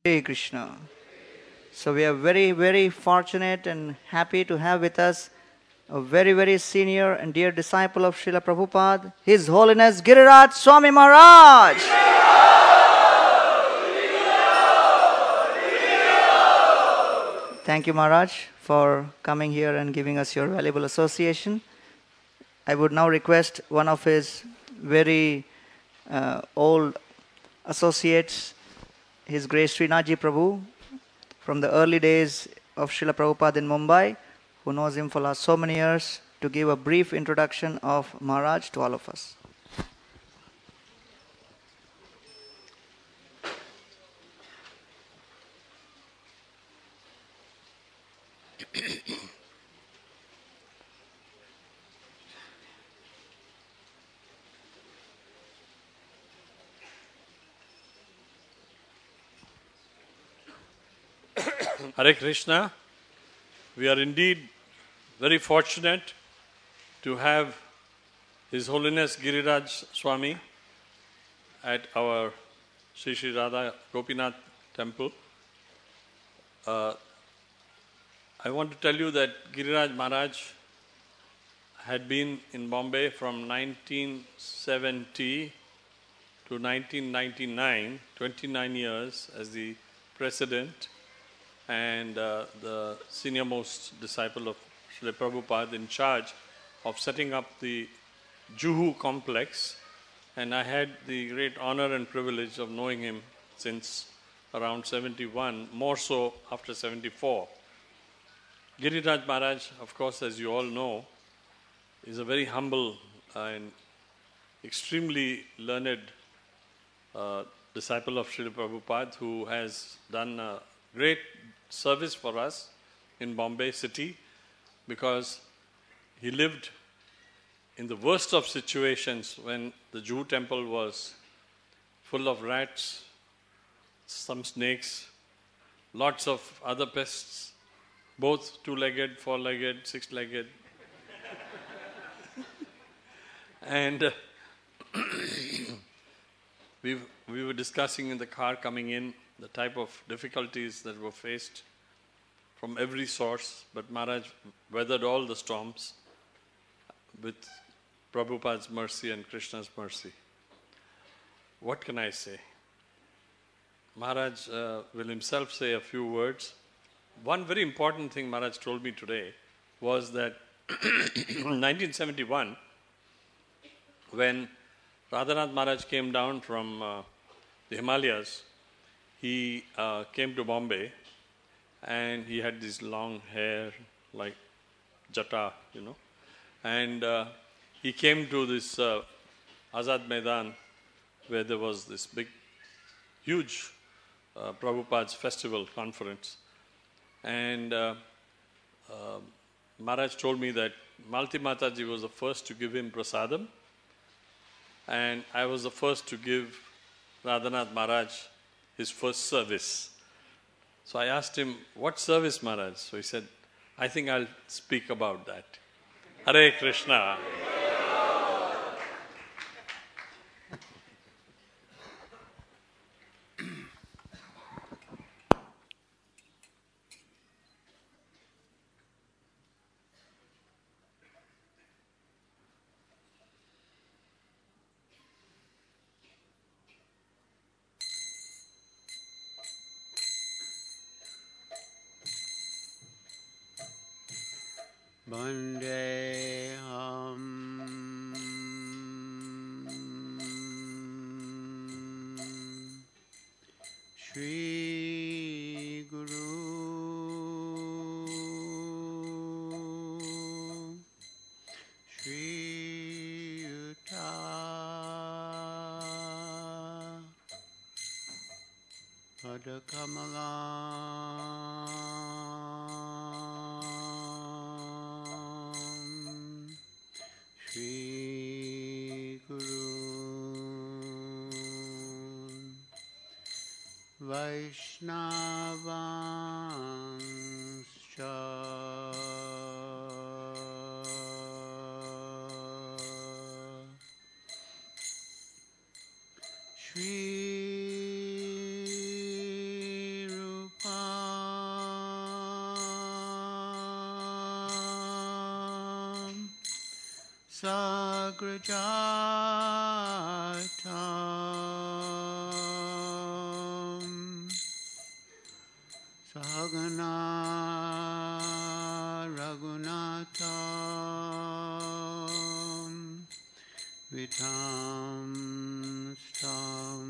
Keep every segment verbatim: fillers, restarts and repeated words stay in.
Hare Krishna. So we are very, very fortunate and happy to have with us a very, very senior and dear disciple of Srila Prabhupada, His Holiness Giriraj Swami Maharaj. Thank you, Maharaj, for coming here and giving us your valuable association. I would now request one of his very uh, old associates, His Grace Srinathji Prabhu, from the early days of Srila Prabhupada in Mumbai, who knows him for last so many years, to give a brief introduction of Maharaj to all of us. Hare Krishna. We are indeed very fortunate to have His Holiness Giriraj Swami at our Sri Sri Radha Gopinath temple. Uh, I want to tell you that Giriraj Maharaj had been in Bombay from nineteen seventy to nineteen ninety-nine, twenty-nine years as the president and uh, the senior most disciple of Srila Prabhupada, in charge of setting up the Juhu complex. And I had the great honor and privilege of knowing him since around seventy-one, more so after seventy-four. Giriraj Maharaj, of course, as you all know, is a very humble and extremely learned uh, disciple of Srila Prabhupada, who has done a great service for us in Bombay city, because he lived in the worst of situations when the Jew temple was full of rats, some snakes, lots of other pests, both two-legged, four-legged, six-legged. and uh, we we were discussing in the car coming in the type of difficulties that were faced from every source, but Maharaj weathered all the storms with Prabhupada's mercy and Krishna's mercy. What can I say? Maharaj uh, will himself say a few words. One very important thing Maharaj told me today was that in nineteen seventy-one, when Radhanath Maharaj came down from uh, the Himalayas, he uh, came to Bombay, and he had this long hair like jata, you know. And uh, he came to this uh, Azad Maidan, where there was this big, huge uh, Prabhupada's festival conference. And uh, uh, Maharaj told me that Malti Mataji was the first to give him prasadam, and I was the first to give Radhanath Maharaj his first service. So I asked him, what service, Maharaj? So he said, I think I'll speak about that. Hare Krishna. Vandeham Shri Guru Shri Yuta Padakamalam Shri Guru Vaishnavanscha Shri Sagrajatam Sahagana Raghunatham Vitam Stam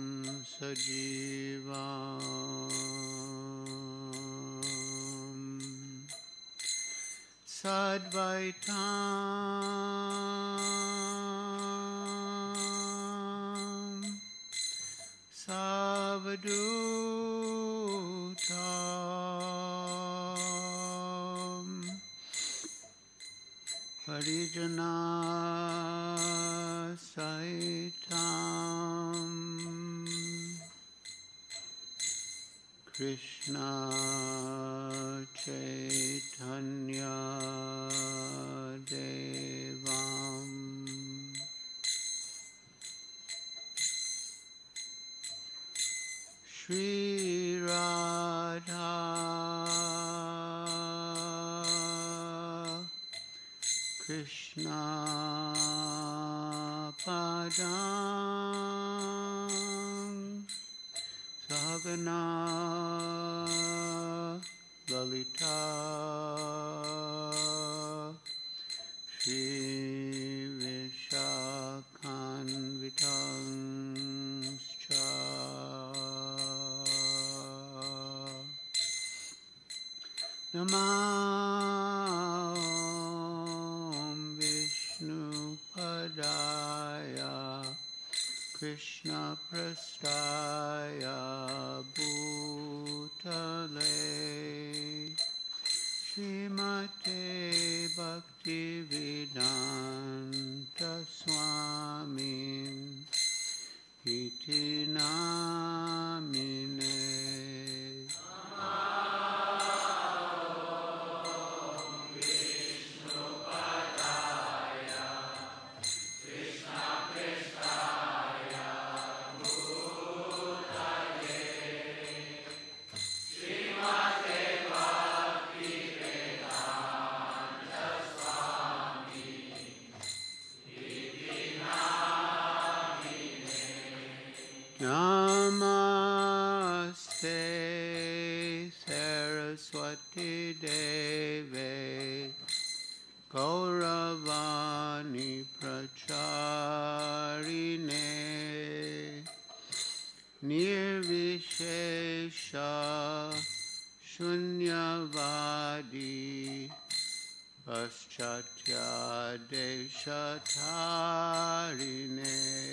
Sajivam Sadvaitam Savadutam Parijana Sahitam Krishna Chaitanya Devam Shri Radha Krishna Padam Sahagana Lalita Shri Vishakhanvitanscha Namam Vishnu Padaya Krishna Prastaya Bhutale Srimate Bhaktivedanta Swami Iti Namine Namaste Saraswati Deve Gauravani Pracharine Nirvishesha Shunyavadi Paschatya Deshatarine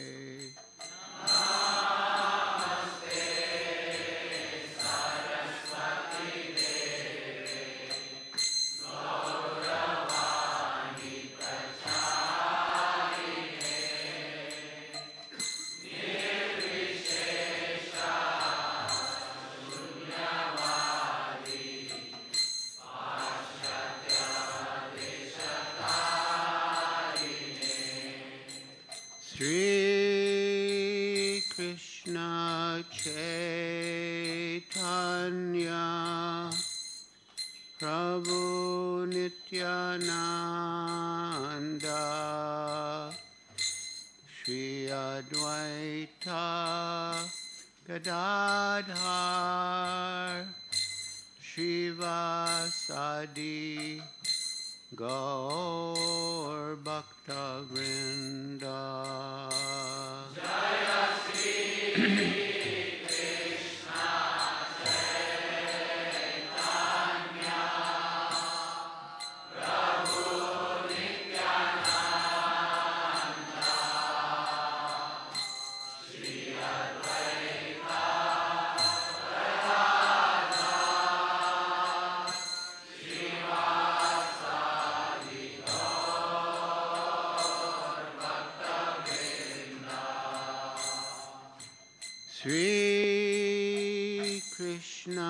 Sri Krishna Chaitanya Prabhu Nityananda Shri Advaita Gadadhar Shivasadi Gaur Bhakta Vrinda Jaya Shri Krishna Chaitanya Prabhu Nityananda Shri Advaita Gadadhar Shivasadi Sri Krishna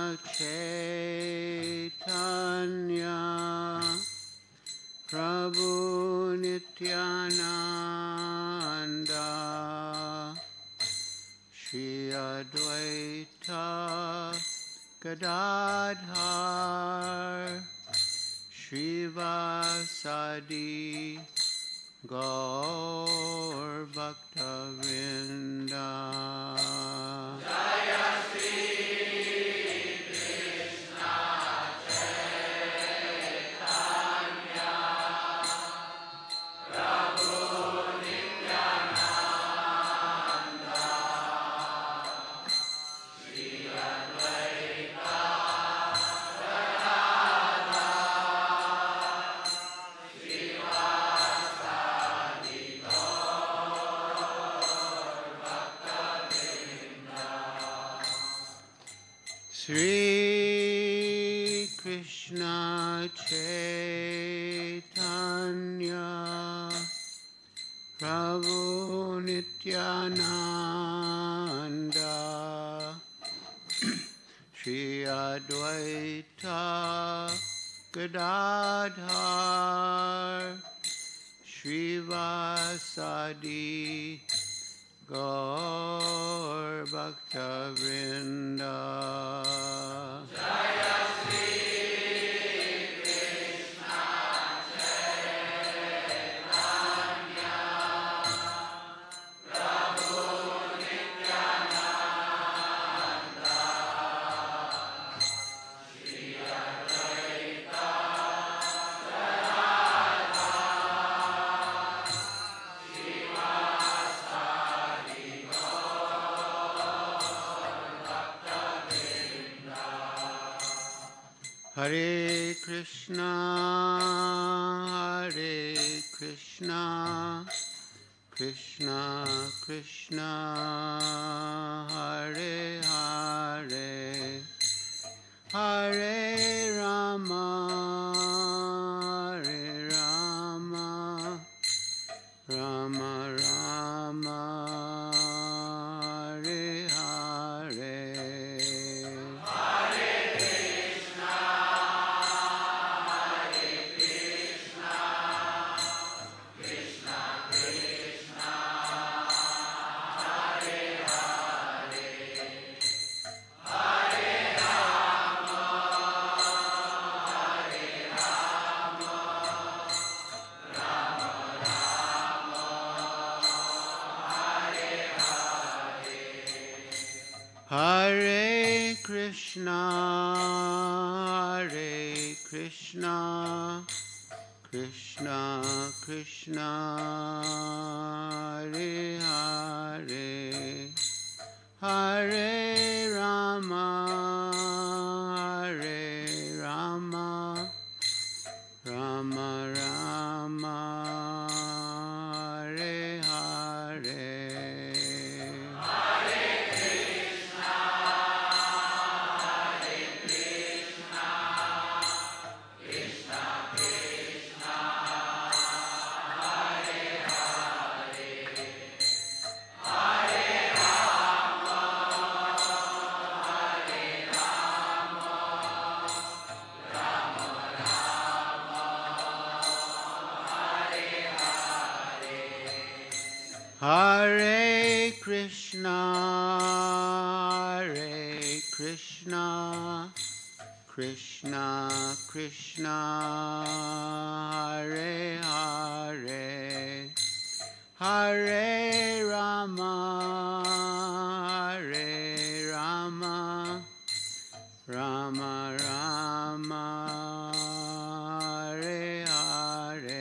Chaitanya Prabhu Nityananda Shri Advaita Gadadhar Shivasadi Gaur Bhakta Vrinda. Sri Krishna Chaitanya Prabhu Nityananda Shri Advaita Gadadhar Srivasadi Gaur Bhakta Vrinda. Hare Krishna, Hare Krishna, Krishna Krishna, Hare Hare, Hare Rama, Hare Rama, Rama Rama, Hare Hare. Hare Krishna, Hare Krishna, Krishna Krishna, Hare Hare, Hare Rama, Hare Rama, Rama Rama, Hare Hare. Hare Krishna, Hare Krishna, Krishna Krishna, Hare Hare, Hare Rama, Hare Rama, Rama Rama, Hare Hare.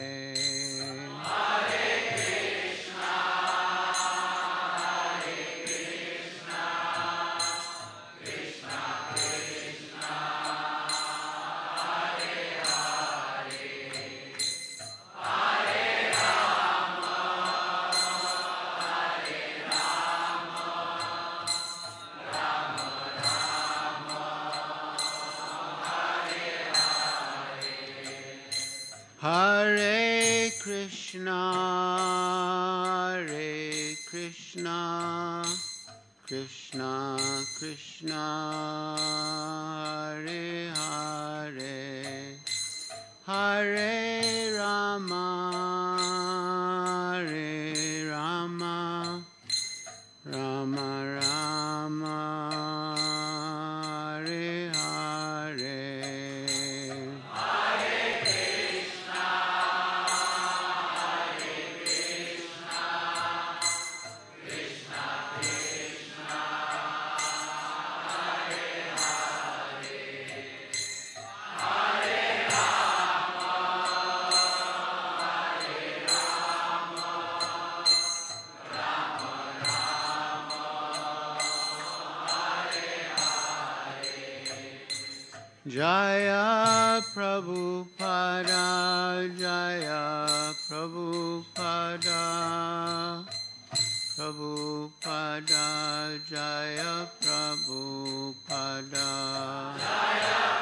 Hare Krishna, Hare Krishna, Krishna Krishna, Hare Hare, Hare Rama, Hare Rama, Rama Rama, Hare Hare. Hare Krishna, Hare Jaya Prabhupada, Jaya Prabhupada, Prabhupada, Jaya Prabhupada.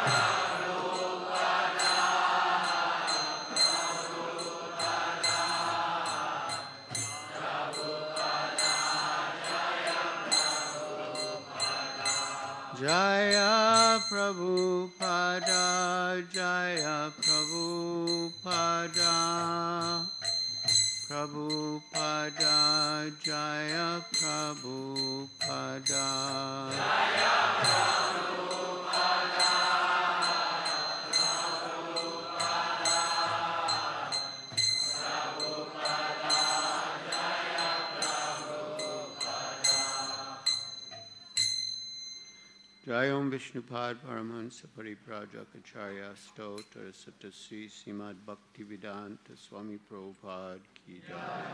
Jaya Prabhupada, Jaya Prabhupada, Prabhupada, Jaya Prabhupada. Jayom Vishnupad Paramahansa Pariprajakacharya Stotra Satasri Srimad Bhaktivedanta Swami Prabhupada Ki Jai.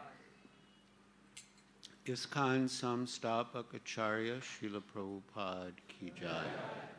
ISKCON Samstapakacharya Srila Prabhupada Ki Jai.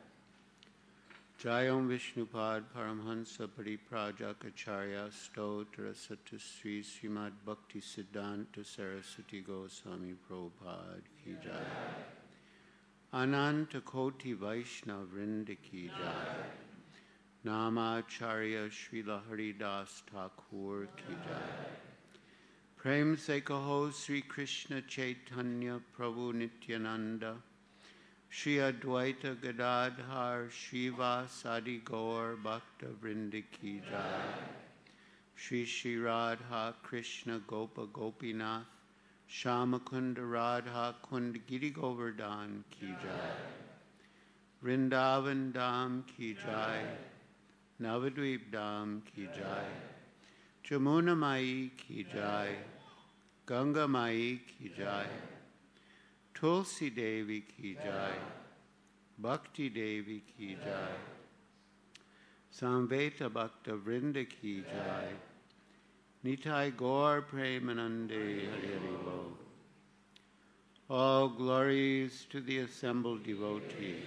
Jayom Vishnupad Paramahansa Pariprajakacharya Stotra Satasri Srimad Bhaktisiddhanta Saraswati Goswami Prabhupada Ki Jai. Ananta Koti Vaishnav Vrinda Ki Jai. Namacharya Srila Haridas Thakur Ki Jai. Prem Se Kaho Sri Krishna Chaitanya Prabhu Nityananda Shri Advaita Gadadhar Shiva Sadi Gaur Bhakta Vrinda Ki Jai. Shri Shri Radha Krishna Gopa Gopinath Shamakunda Radha Kund Giri Govardhan Ki Jai. Vrindavan Dham Ki Jai. Navadvip Dham Ki Jai. Jamuna Mai Ki Jai. Ganga Mai Ki Jai. Tulsi Devi Ki Jai. Bhakti Devi Ki Jai. Samveta Bhakta Vrinda Ki Jai. Nitai Gaur Premanande Hari Hari Bo. All glories to the assembled devotees.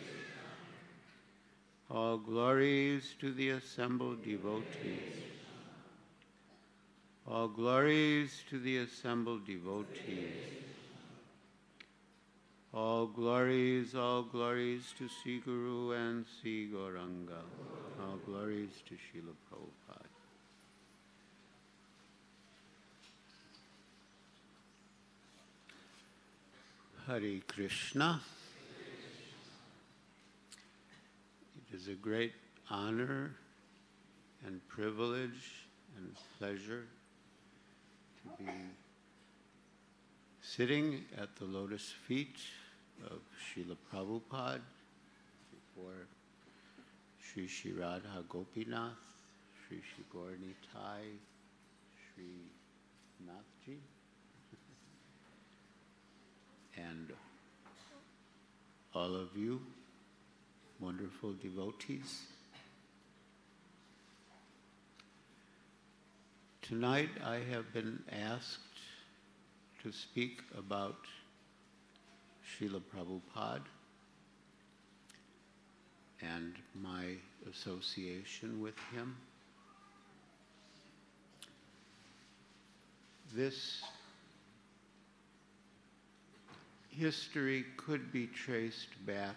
All glories to the assembled devotees. All glories to the assembled devotees. All glories, all glories to Sri Guru and Sri Gauranga. All glories to Srila Prabhupada. Hare Krishna. It is a great honor and privilege and pleasure to be sitting at the lotus feet of Srila Prabhupada before Sri Sri Radha Gopinath, Sri Sri Gaur Nitai, Sri Nathji, and all of you wonderful devotees. Tonight I have been asked to speak about Srila Prabhupada and my association with him. This history could be traced back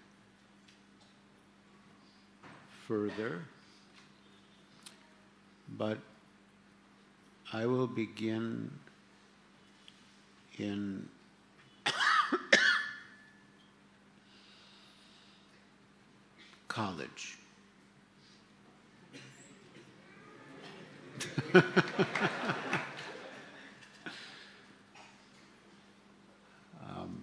further, but I will begin in college. um,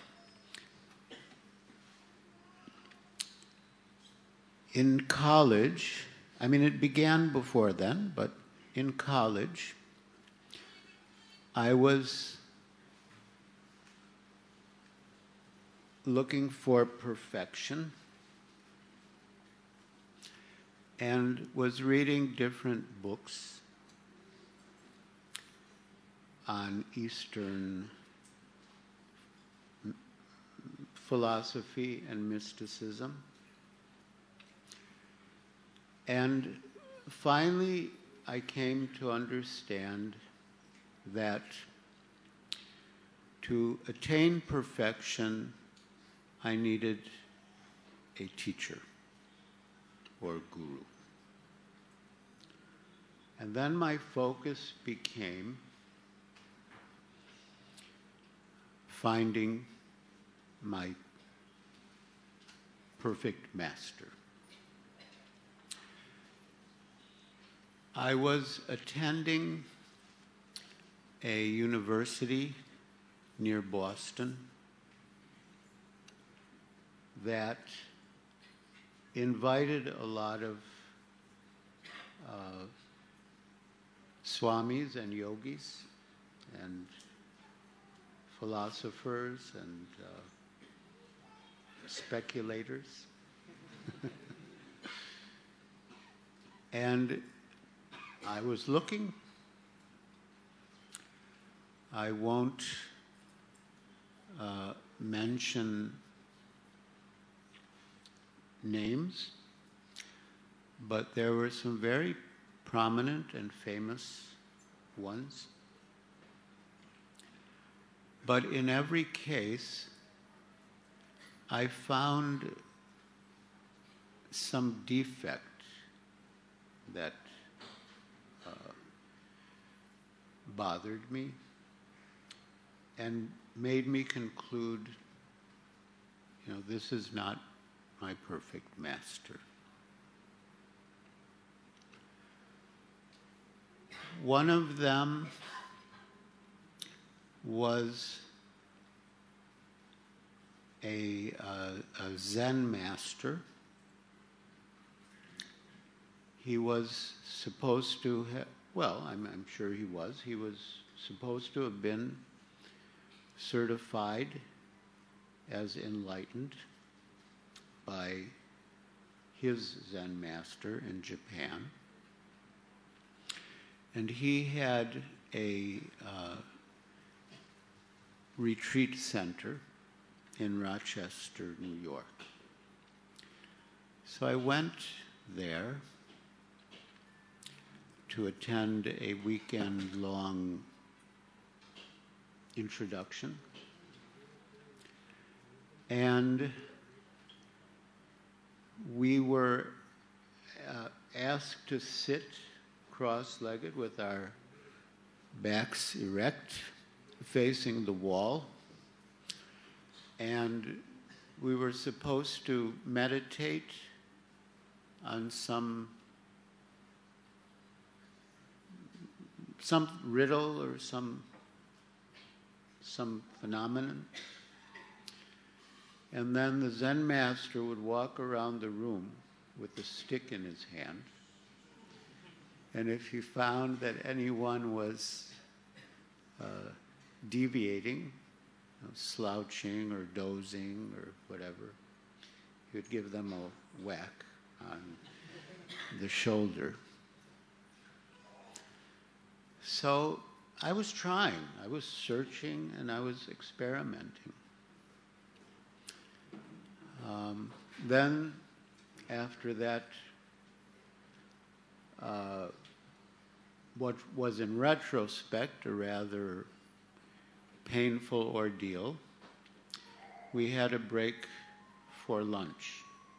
in college, I mean, it began before then, but in college, I was looking for perfection and was reading different books on Eastern philosophy and mysticism. And finally, I came to understand that to attain perfection, I needed a teacher or guru. And then my focus became finding my perfect master. I was attending a university near Boston that invited a lot of uh, swamis and yogis and philosophers and uh, speculators. And I was looking. I won't uh, mention names, but there were some very prominent and famous ones. But in every case, I found some defect that uh, bothered me and made me conclude, you know, this is not my perfect master. One of them was a, uh, a Zen master. He was supposed to have, well, I'm, I'm sure he was, he was supposed to have been certified as enlightened by his Zen master in Japan. And he had a uh, retreat center in Rochester, New York. So I went there to attend a weekend-long introduction. And we were uh, asked to sit cross-legged with our backs erect, facing the wall. And we were supposed to meditate on some some riddle or some some phenomenon. And then the Zen master would walk around the room with a stick in his hand. And if he found that anyone was uh, deviating, you know, slouching or dozing or whatever, he would give them a whack on the shoulder. So I was trying, I was searching, and I was experimenting. Um, then, after that, uh, what was in retrospect a rather painful ordeal, we had a break for lunch.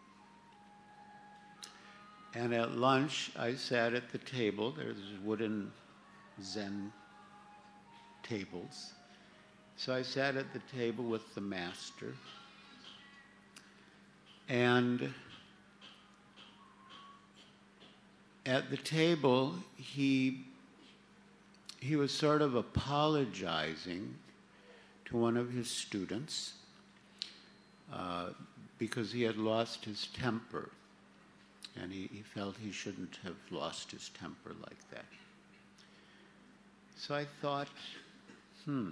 And at lunch, I sat at the table. There's wooden Zen tables. So I sat at the table with the master. And at the table, he, he was sort of apologizing to one of his students uh, because he had lost his temper. And he, he felt he shouldn't have lost his temper like that. So I thought, hmm,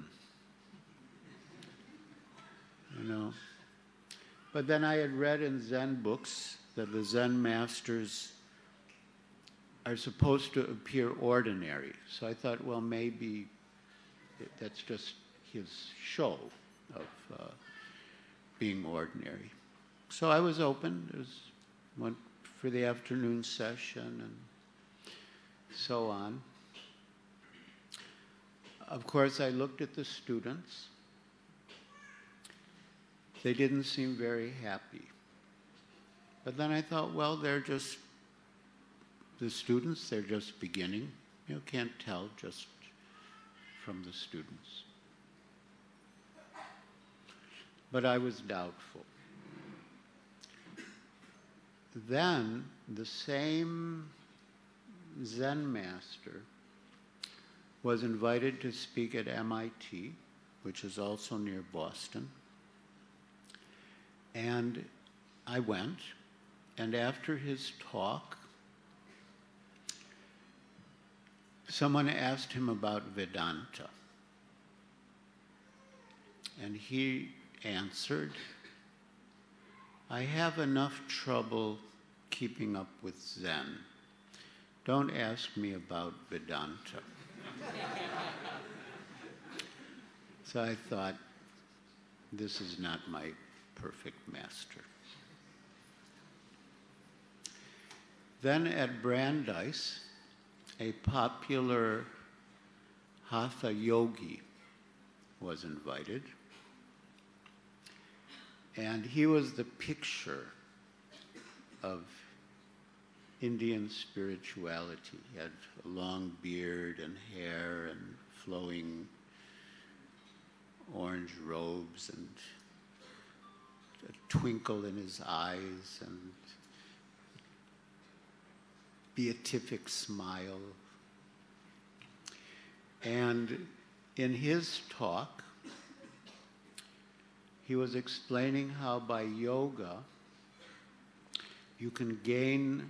you know. But then I had read in Zen books that the Zen masters are supposed to appear ordinary. So I thought, well, maybe that's just his show of uh, being ordinary. So I was open. It was, went for the afternoon session and so on. Of course, I looked at the students. They didn't seem very happy. But then I thought, well, they're just the students, they're just beginning. You can't tell just from the students. But I was doubtful. Then the same Zen master was invited to speak at M I T, which is also near Boston. And I went, and after his talk, someone asked him about Vedanta. And he answered, I have enough trouble keeping up with Zen. Don't ask me about Vedanta. So I thought, this is not my perfect master. Then at Brandeis, a popular Hatha yogi was invited. And he was the picture of Indian spirituality. He had a long beard and hair and flowing orange robes and a twinkle in his eyes and beatific smile. And in his talk, he was explaining how by yoga you can gain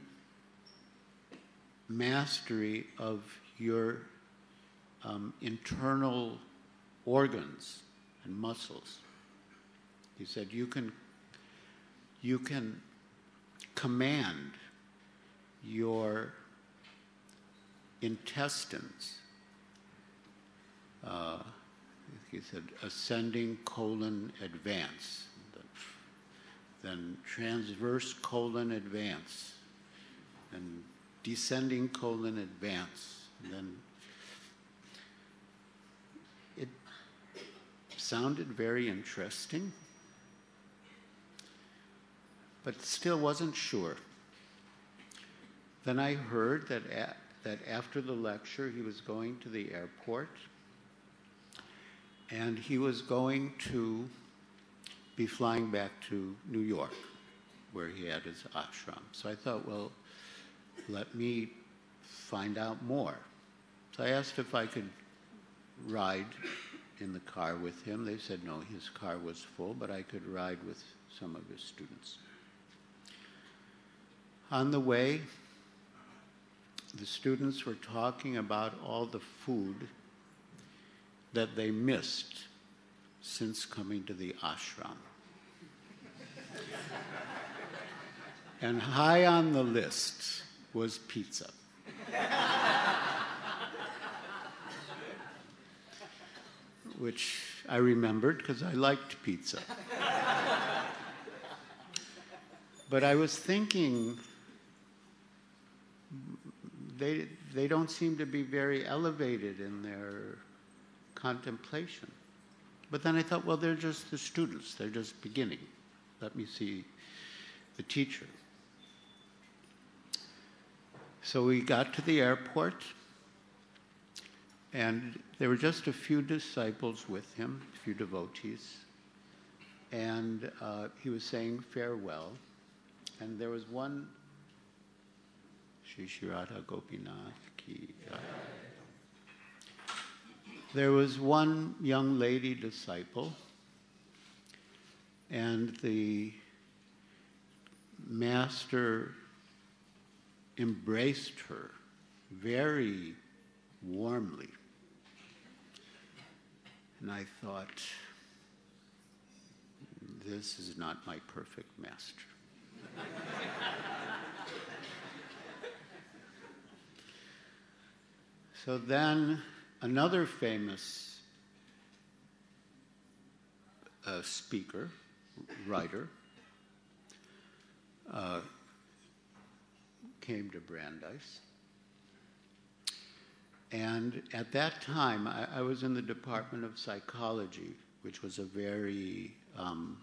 mastery of your um, internal organs and muscles. He said you can you can command your intestines. Uh, he said ascending colon advance, then transverse colon advance, and descending colon advance. And then it sounded very interesting, but still wasn't sure. Then I heard that, a- that after the lecture he was going to the airport and he was going to be flying back to New York, where he had his ashram. So I thought, well, let me find out more. So I asked if I could ride in the car with him. They said no, his car was full, but I could ride with some of his students. On the way, the students were talking about all the food that they missed since coming to the ashram. And high on the list was pizza. Which I remembered because I liked pizza. But I was thinking, they, they don't seem to be very elevated in their contemplation. But then I thought, well, they're just the students. They're just beginning. Let me see the teacher. So we got to the airport, and there were just a few disciples with him, a few devotees. And uh, he was saying farewell. And there was one, Shri Shri Radha Gopinath ki jai. There was one young lady disciple, and the master embraced her very warmly. And I thought, this is not my perfect master. So then another famous uh, speaker, writer, uh, came to Brandeis. And at that time, I, I was in the Department of Psychology, which was a very um,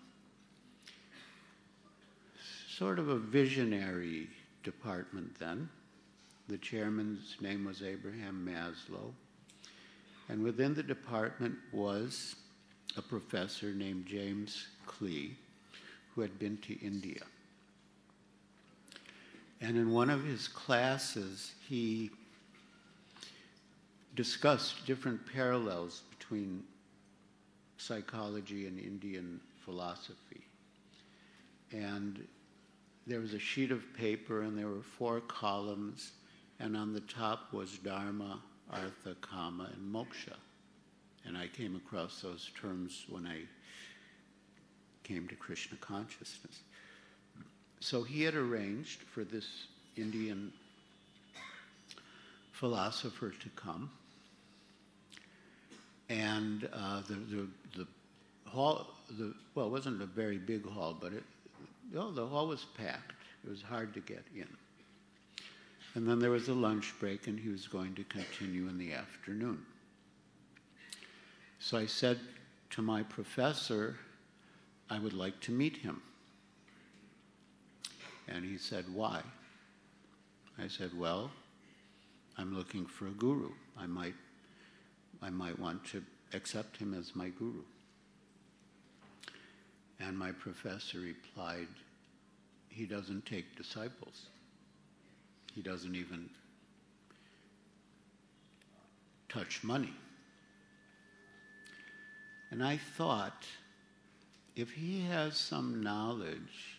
sort of a visionary department then. The chairman's name was Abraham Maslow. And within the department was a professor named James Klee, who had been to India. And in one of his classes, he discussed different parallels between psychology and Indian philosophy. And there was a sheet of paper, and there were four columns, and on the top was Dharma, Artha, Kama, and Moksha. And I came across those terms when I came to Krishna consciousness. So he had arranged for this Indian philosopher to come. And uh, the, the, the hall, the, well, it wasn't a very big hall, but it, oh, the hall was packed. It was hard to get in. And then there was a lunch break, and he was going to continue in the afternoon. So I said to my professor, I would like to meet him. And he said, why? I said, well, I'm looking for a guru. I might, I might want to accept him as my guru. And my professor replied, he doesn't take disciples. He doesn't even touch money. And I thought, if he has some knowledge,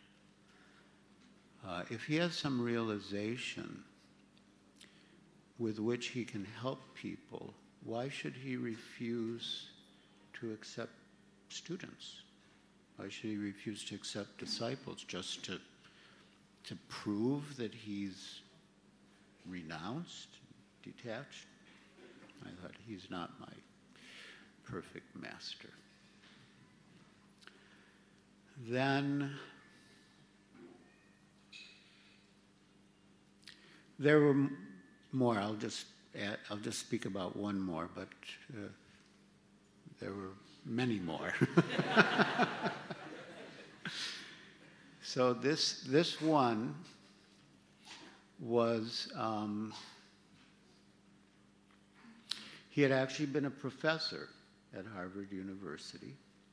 uh, if he has some realization with which he can help people, why should he refuse to accept students? Why should he refuse to accept disciples just to, to prove that he's renounced, detached? I thought, he's not my perfect master. Then there were m- more. I'll just add, I'll just speak about one more, but uh, there were many more. So this this one was um, he had actually been a professor at Harvard University,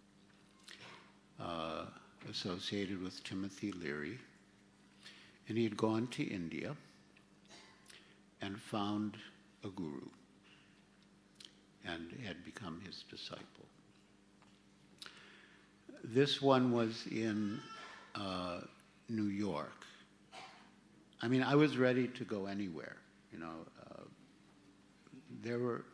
uh, associated with Timothy Leary, and he had gone to India and found a guru and had become his disciple. This one was in uh, New York. I mean, I was ready to go anywhere, you know. Uh, there were,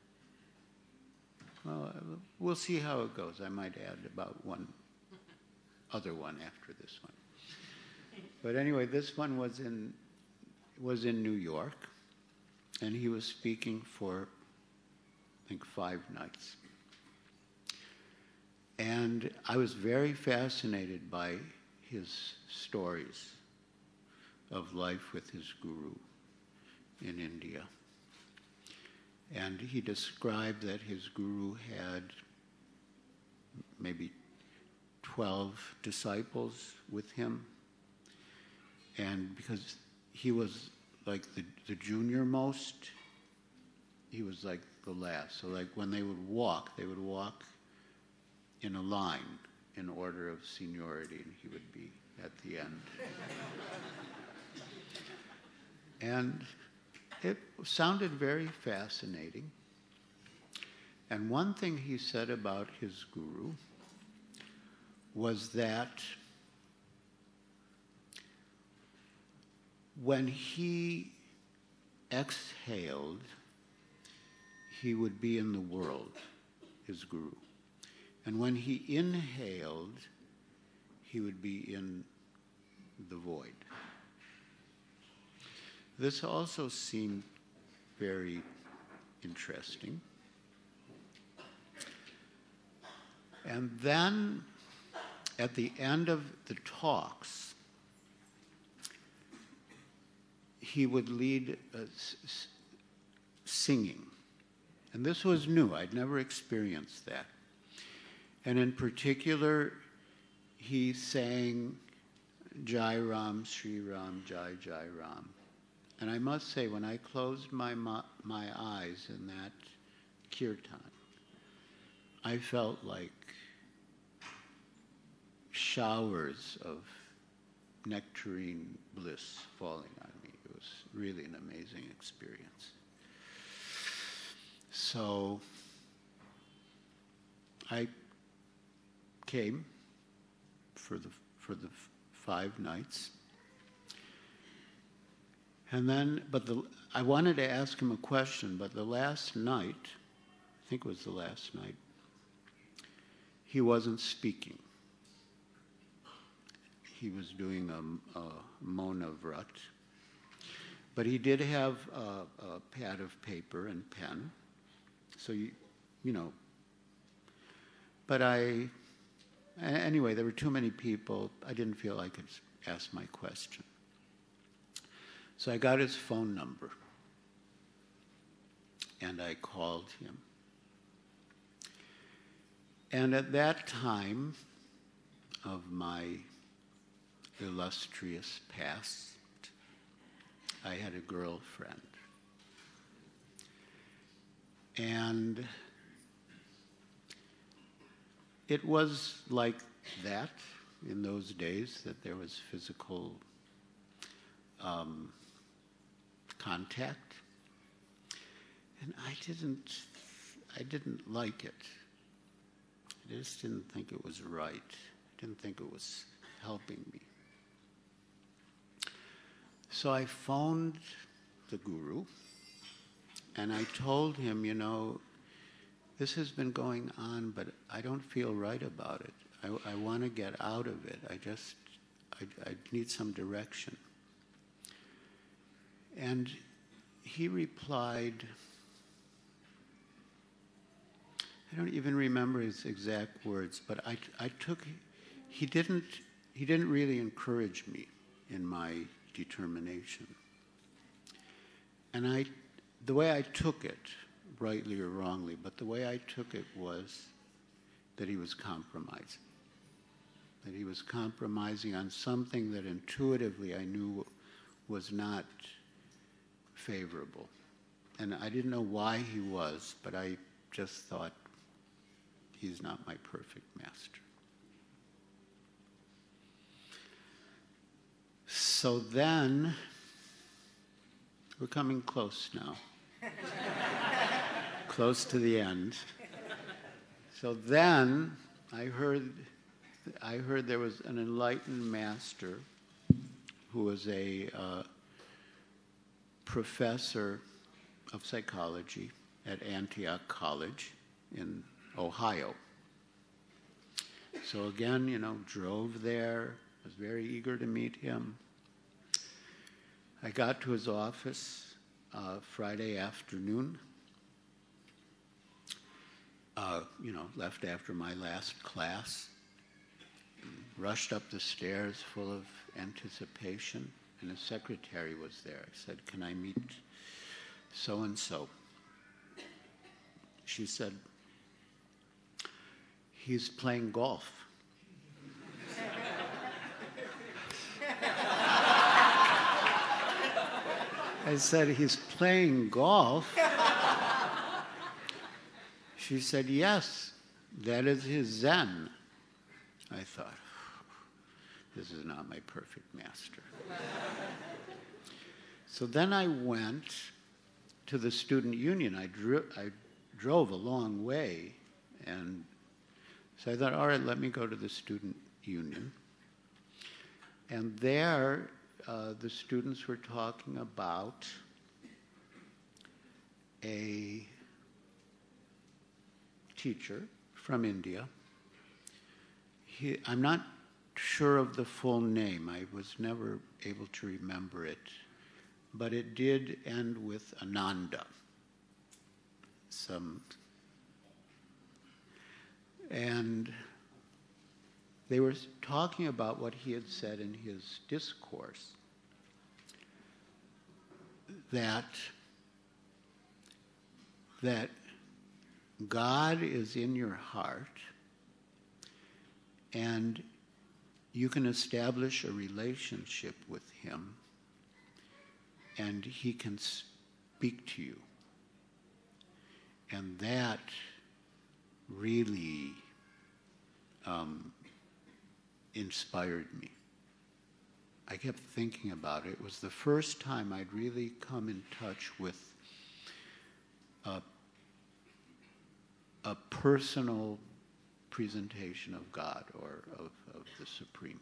well, we'll see how it goes. I might add about one other one after this one. But anyway, this one was in was in New York, and he was speaking for, I think, five nights. And I was very fascinated by his stories of life with his guru in India. And he described that his guru had maybe twelve disciples with him. And because he was like the, the junior most, he was like the last. So like when they would walk, they would walk in a line in order of seniority, and he would be at the end. And it sounded very fascinating. And one thing he said about his guru was that when he exhaled, he would be in the world, his guru. And when he inhaled, he would be in the void. This also seemed very interesting. And then, at the end of the talks, he would lead uh, s- s- singing. And this was new. I'd never experienced that. And in particular, he sang Jai Ram, Sri Ram, Jai Jai Ram. And I must say, when I closed my, my, my eyes in that kirtan, I felt like showers of nectarine bliss falling on me. It was really an amazing experience. So I came for the for the five nights, and then, but the I wanted to ask him a question, but the last night, I think it was the last night, he wasn't speaking. He was doing a, a Mona Vrat, but he did have a, a pad of paper and pen. So you, you know. But I, anyway, there were too many people. I didn't feel I could ask my question. So I got his phone number, and I called him. And at that time of my illustrious past, I had a girlfriend. And it was like that in those days, that there was physical um, contact. And I didn't, I didn't like it. I just didn't think it was right. I didn't think it was helping me. So I phoned the guru, and I told him, you know, this has been going on, but I don't feel right about it. I, I want to get out of it. I just, I, I need some direction. And he replied, I don't even remember his exact words, but I, I took, he didn't, he didn't really encourage me in my determination. And I, the way I took it, rightly or wrongly, but the way I took it was that he was compromising. That he was compromising on something that intuitively I knew was not favorable. And I didn't know why he was, but I just thought, he's not my perfect master. So then, we're coming close now. Close to the end. So then, I heard, I heard there was an enlightened master who was a uh, professor of psychology at Antioch College in Ohio. So again, you know, drove there, was very eager to meet him. I got to his office uh, Friday afternoon. Uh, you know, left after my last class, rushed up the stairs full of anticipation, and his secretary was there. I said, can I meet so-and-so? She said, he's playing golf. I said, he's playing golf? She said, yes, that is his Zen. I thought, this is not my perfect master. So then I went to the student union. I, dro- I drove a long way, and so I thought, all right, let me go to the student union. And there, uh, the students were talking about a teacher from India. He, I'm not sure of the full name. I was never able to remember it. But it did end with Ananda. Some, and they were talking about what he had said in his discourse. that that God is in your heart, and you can establish a relationship with him, and he can speak to you. And that really um, inspired me. I kept thinking about it. It was the first time I'd really come in touch with a, a personal presentation of God or of, of the Supreme.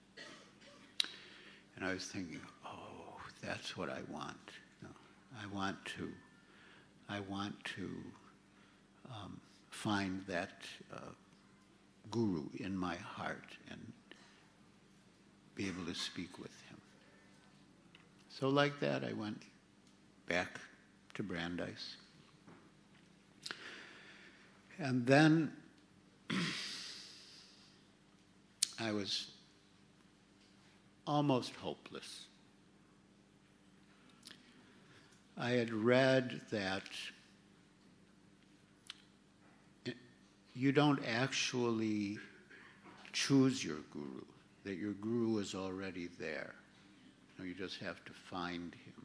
And I was thinking, oh, that's what I want. No, I want to, I want to um, find that uh, guru in my heart and be able to speak with him. So like that, I went back to Brandeis. And then I was almost hopeless. I had read that you don't actually choose your guru, that your guru is already there. You know, you just have to find him.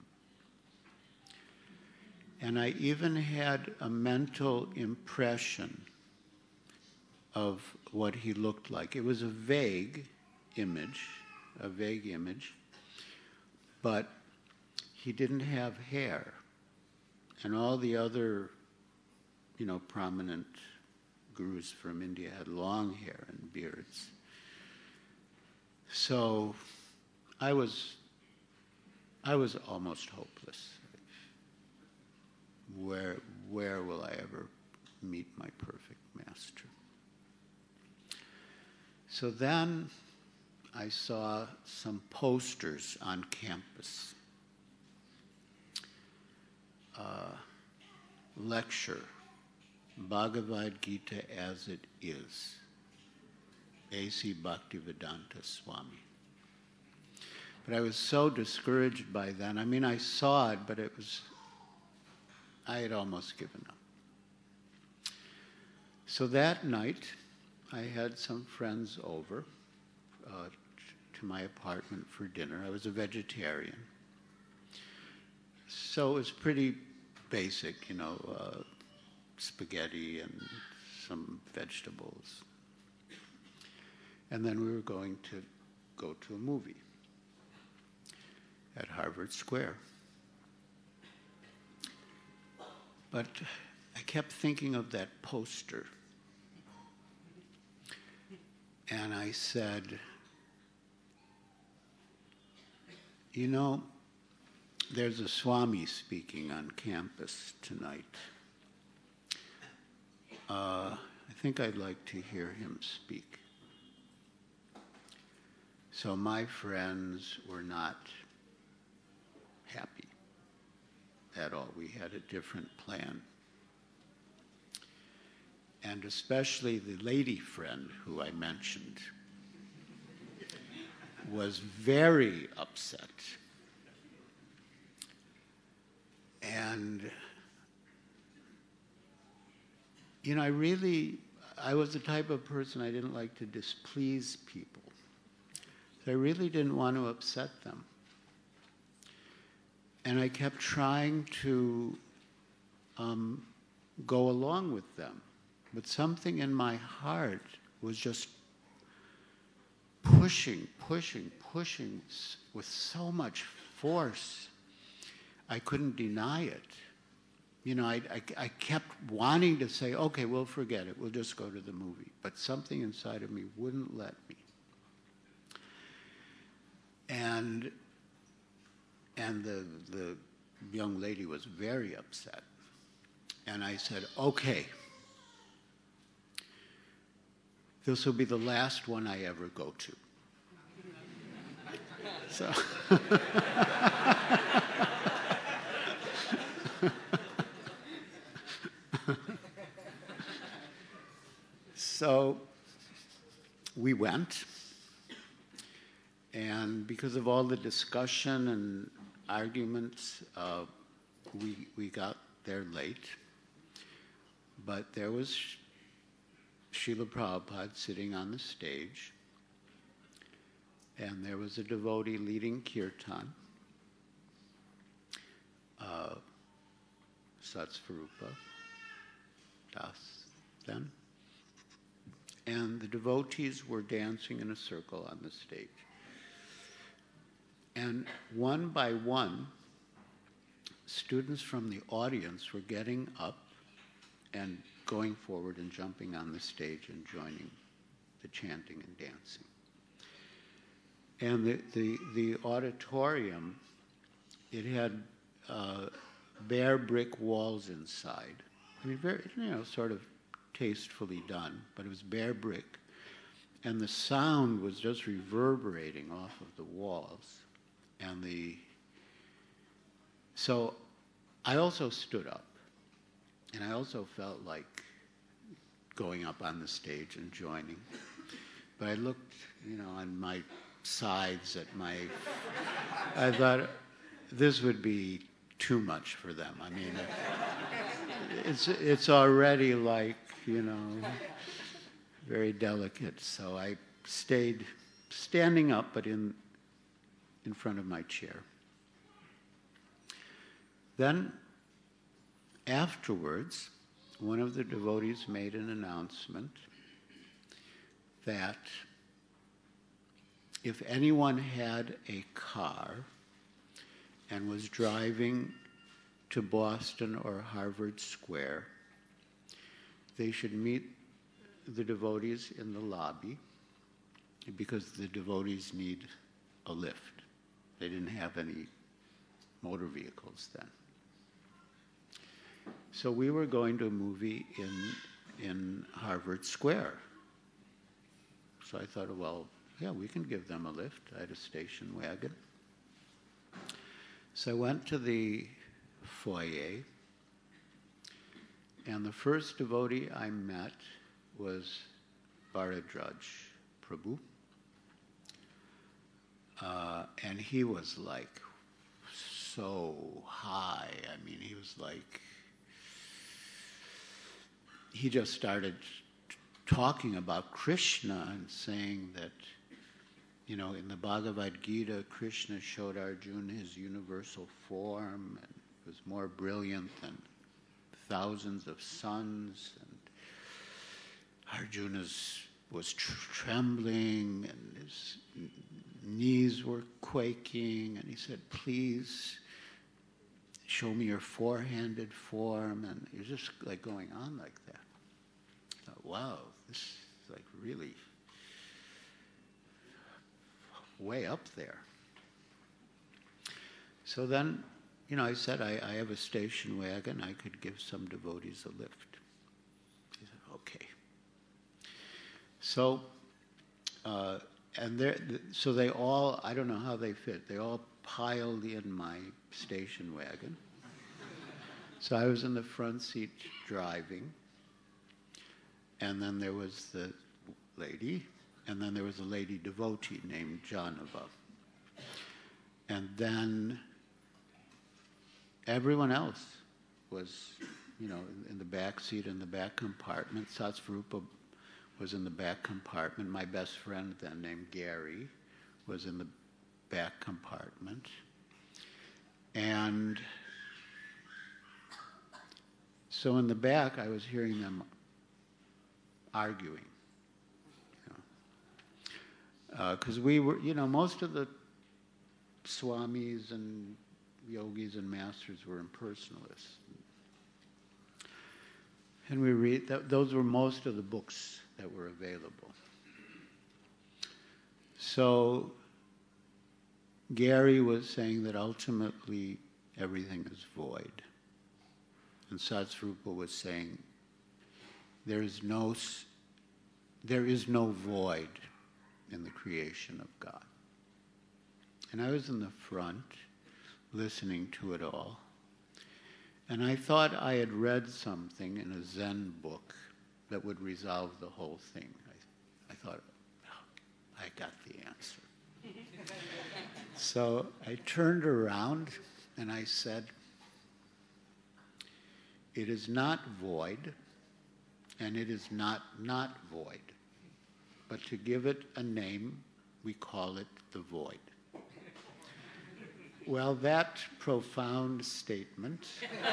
And I even had a mental impression of what he looked like. It was a vague image, a vague image, but he didn't have hair. And all the other, you know, prominent gurus from India had long hair and beards. So I was, I was almost hopeless. Where, where will I ever meet my perfect master? So then I saw some posters on campus. Uh, lecture, Bhagavad Gita as it is, A C Bhaktivedanta Swami. But I was so discouraged by then. I mean, I saw it, but it was, I had almost given up. So that night, I had some friends over uh, to my apartment for dinner. I was a vegetarian. So it was pretty basic, you know, uh, spaghetti and some vegetables. And then we were going to go to a movie at Harvard Square. But I kept thinking of that poster. And I said, you know, there's a Swami speaking on campus tonight. Uh, I think I'd like to hear him speak. So my friends were not happy at all. We had a different plan. And especially the lady friend who I mentioned was very upset. And, you know, I really, I was the type of person I didn't like to displease people. So I really didn't want to upset them. And I kept trying to um, go along with them. But something in my heart was just pushing, pushing, pushing with so much force. I couldn't deny it. You know, I, I, I kept wanting to say, okay, we'll forget it. We'll just go to the movie. But something inside of me wouldn't let me. And, and the, the young lady was very upset. And I said, okay, this will be the last one I ever go to. So, so we went, and because of all the discussion, and arguments. Uh, we, we got there late, but there was Srila Prabhupada sitting on the stage, and there was a devotee leading kirtan, uh, Satsvarupa Das then, and the devotees were dancing in a circle on the stage. And one by one, students from the audience were getting up and going forward and jumping on the stage and joining the chanting and dancing. And the, the, the auditorium, it had uh, bare brick walls inside. I mean, very, you know, sort of tastefully done, but it was bare brick. And the sound was just reverberating off of the walls. And the, so I also stood up. And I also felt like going up on the stage and joining. But I looked, you know, on my sides at my, I thought this would be too much for them. I mean, it's, it's already like, you know, very delicate. So I stayed standing up, but in, in front of my chair. Then, afterwards, one of the devotees made an announcement that if anyone had a car and was driving to Boston or Harvard Square, they should meet the devotees in the lobby because the devotees need a lift. They didn't have any motor vehicles then. So we were going to a movie in, in Harvard Square. So I thought, well, yeah, we can give them a lift. I had a station wagon. So I went to the foyer, and the first devotee I met was Bharadraj Prabhu. Uh, and he was like so high. I mean, he was like, he just started talking about Krishna and saying that, you know, in the Bhagavad Gita, Krishna showed Arjuna his universal form, and it was more brilliant than thousands of suns, and Arjuna's was tr- trembling, and his n- knees were quaking, and he said, please show me your four-handed form, and he was just like going on like that. I thought, wow, this is like really way up there. So then, you know, I said, I, I have a station wagon, I could give some devotees a lift. He said, okay. So, uh, and there, so they all, I don't know how they fit, they all piled in my station wagon. So I was in the front seat driving, and then there was the lady, and then there was a lady devotee named Janava. And then everyone else was, you know, in, in the back seat, in the back compartment. Satsvarupa was in the back compartment. My best friend then, named Gary, was in the back compartment. And so in the back, I was hearing them arguing. Because uh, we were, you know, most of the swamis and yogis and masters were impersonalists. And we read, th- those were most of the books that were available. So Gary was saying that ultimately everything is void. And Satsvarupa was saying there is no, there is no void in the creation of God. And I was in the front listening to it all. And I thought I had read something in a Zen book that would resolve the whole thing. I, I thought, oh, I got the answer. So I turned around and I said, it is not void, and it is not not void. But to give it a name, we call it the void. Well, that profound statement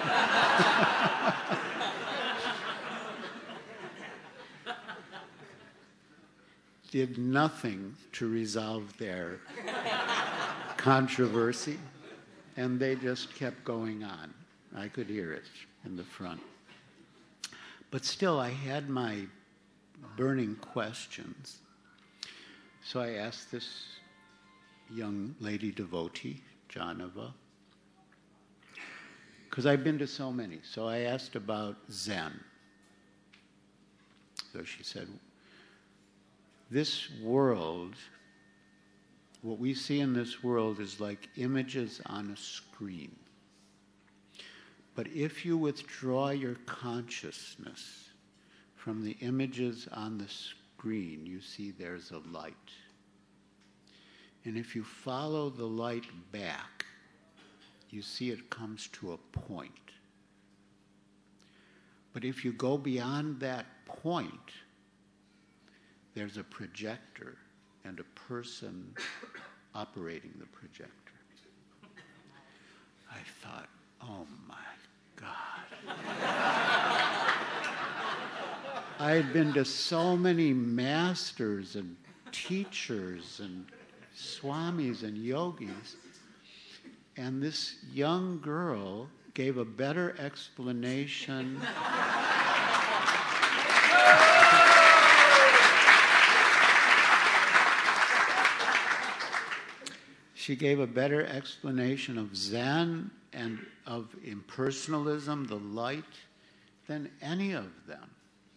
did nothing to resolve their controversy, and they just kept going on. I could hear it in the front. But still, I had my burning questions. So I asked this young lady devotee, Janava, because I've been to so many. So I asked about Zen. So she said, this world, what we see in this world is like images on a screen. But if you withdraw your consciousness from the images on the screen, you see there's a light. And if you follow the light back, you see it comes to a point. But if you go beyond that point, there's a projector and a person operating the projector. I thought, oh my God. I had been to so many masters and teachers and swamis and yogis, and this young girl gave a better explanation. She gave a better explanation of Zen and of impersonalism, the light, than any of them.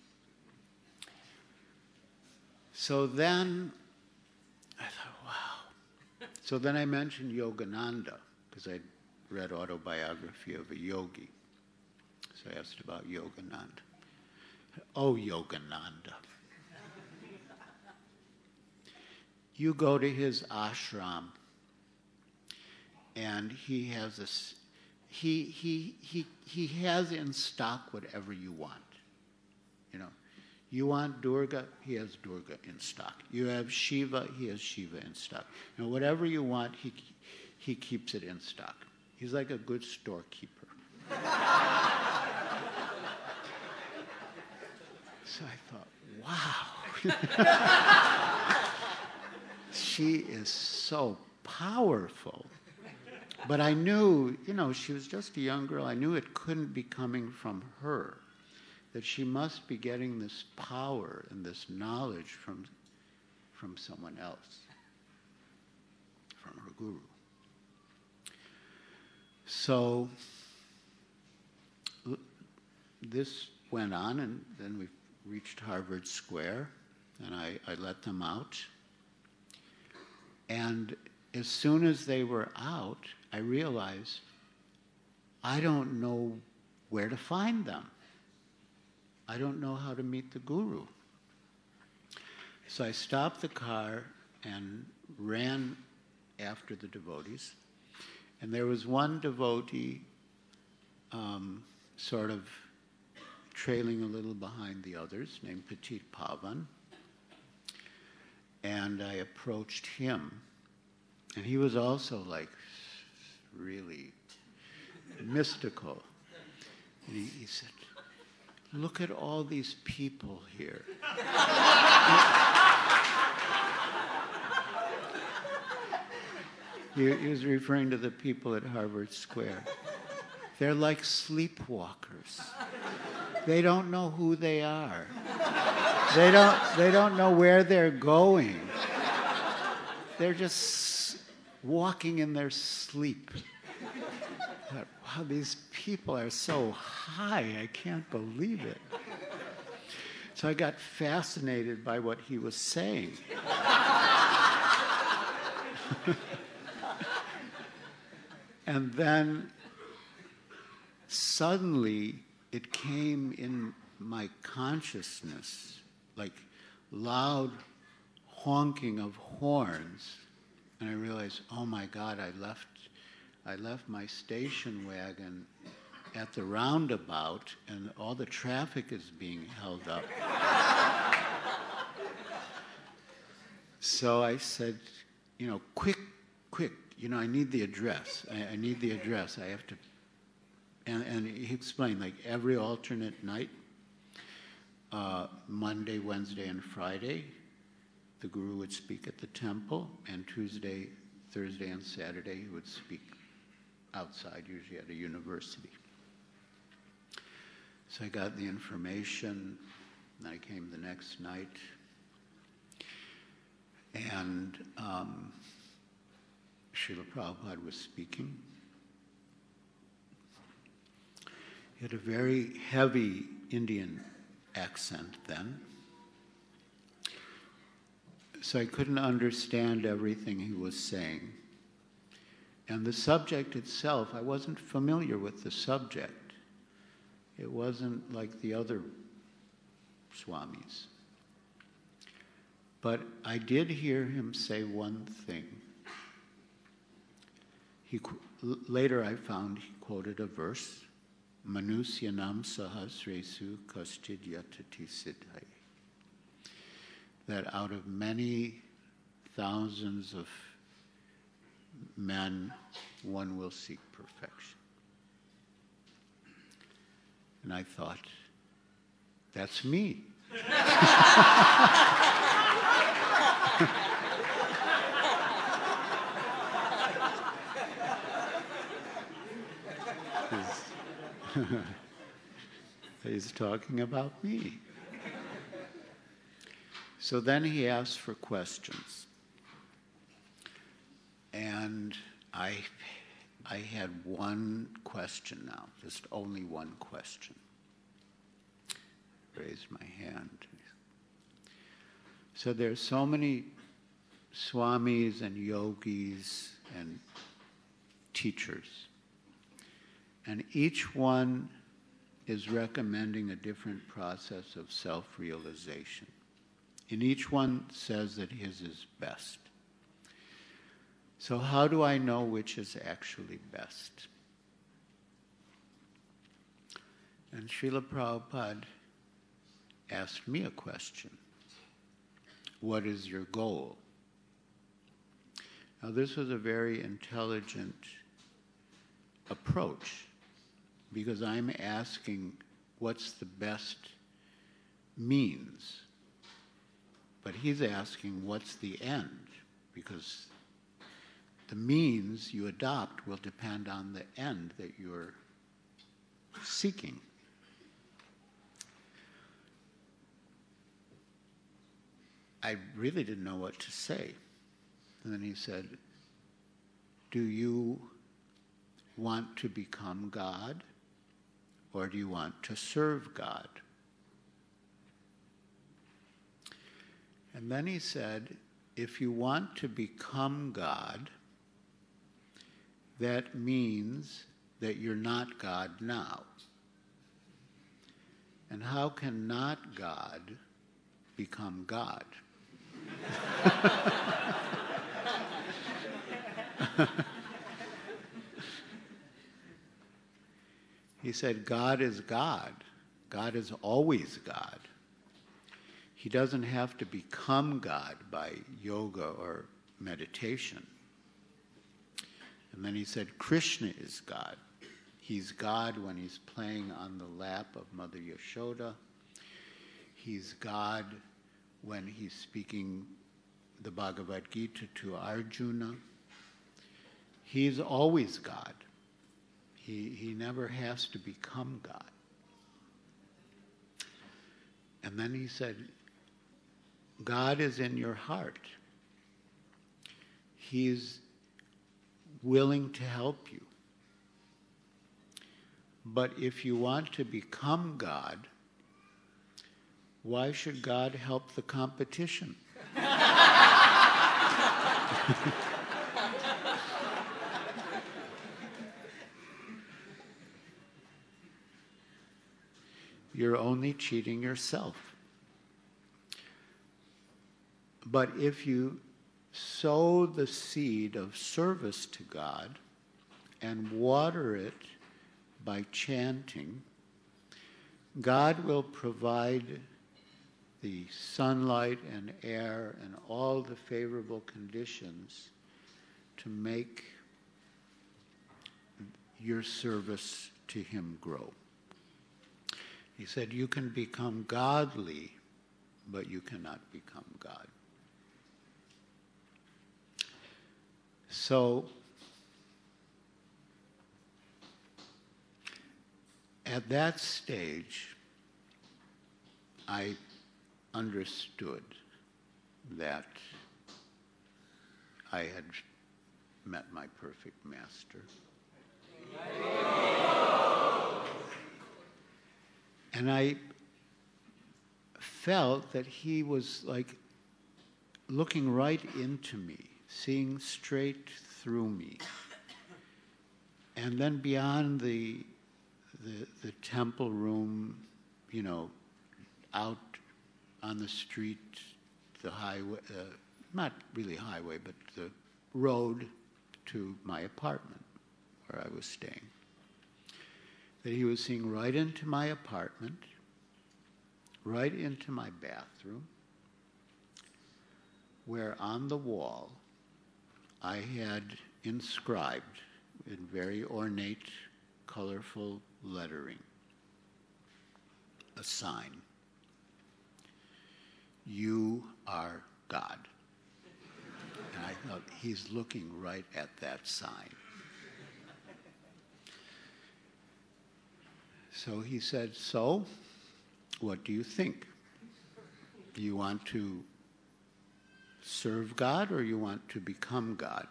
So then, I thought, wow. So then I mentioned Yogananda, because I'd read Autobiography of a Yogi. So I asked about Yogananda. Oh, Yogananda. You go to his ashram, and he has a, he, he, he, he has in stock whatever you want. You know, you want Durga, he has Durga in stock. You have Shiva, he has Shiva in stock. You know, whatever you want, he, he keeps it in stock. He's like a good storekeeper. So I thought, wow. She is so powerful. But I knew, you know, she was just a young girl. I knew it couldn't be coming from her, that she must be getting this power and this knowledge from, from someone else, from her guru. So this went on, and then we reached Harvard Square, and I, I let them out. And as soon as they were out, I realized I don't know where to find them. I don't know how to meet the guru. So I stopped the car and ran after the devotees. And there was one devotee um, sort of trailing a little behind the others, named Petit Pavan. And I approached him. And he was also like really mystical. And he, he said, look at all these people here. he, he was referring to the people at Harvard Square. They're like sleepwalkers. They don't know who they are. They don't, they don't know where they're going. They're just walking in their sleep. Wow, these people are so high, I can't believe it. So I got fascinated by what he was saying. And then suddenly it came in my consciousness, like loud honking of horns And I realized, oh my God, I left, I left my station wagon at the roundabout, and all the traffic is being held up. So I said, you know, quick, quick, you know, I need the address. I, I need the address. I have to. And, and he explained, like every alternate night, uh, Monday, Wednesday, and Friday, the Guru would speak at the temple, and Tuesday, Thursday, and Saturday he would speak outside, usually at a university. So I got the information, and I came the next night, and um, Srila Prabhupada was speaking. He had a very heavy Indian accent then, so I couldn't understand everything he was saying. And the subject itself, I wasn't familiar with the subject. It wasn't like the other Swamis. But I did hear him say one thing. He, later I found he quoted a verse, Manusyanam sahasresu kastid yatati siddhai. That out of many thousands of men, one will seek perfection. And I thought, that's me. He's talking about me. So then he asked for questions. And I, I had one question now, just only one question. Raised my hand. So there's so many swamis and yogis and teachers. And each one is recommending a different process of self-realization. And each one says that his is best. So how do I know which is actually best? And Srila Prabhupada asked me a question. What is your goal? Now this was a very intelligent approach, because I'm asking what's the best means. But he's asking what's the end, because the means you adopt will depend on the end that you're seeking. I really didn't know what to say. And then he said, do you want to become God, or do you want to serve God? And then he said, if you want to become God, that means that you're not God now. And how can not God become God? He said, God is God. God is always God. He doesn't have to become God by yoga or meditation. And then he said, Krishna is God. He's God when he's playing on the lap of Mother Yashoda. He's God when he's speaking the Bhagavad Gita to Arjuna. He's always God. He, he never has to become God. And then he said, God is in your heart. He's willing to help you. But if you want to become God, why should God help the competition? You're only cheating yourself. But if you sow the seed of service to God and water it by chanting, God will provide the sunlight and air and all the favorable conditions to make your service to Him grow. He said, you can become godly, but you cannot become God. So, at that stage, I understood that I had met my perfect master. And I felt that he was like looking right into me, seeing straight through me. And then beyond the the, the temple room, you know, out on the street, the highway, uh, not really highway, but the road to my apartment where I was staying. That he was seeing right into my apartment, right into my bathroom, where on the wall I had inscribed in very ornate, colorful lettering a sign. You are God. And I thought, he's looking right at that sign. So he said, so, what do you think? Do you want to serve God or you want to become God?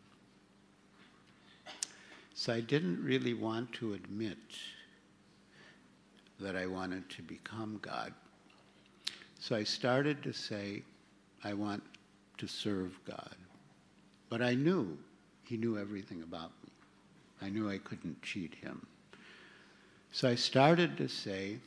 So I didn't really want to admit that I wanted to become God. So I started to say, I want to serve God. But I knew he knew everything about me. I knew I couldn't cheat him. So I started to say,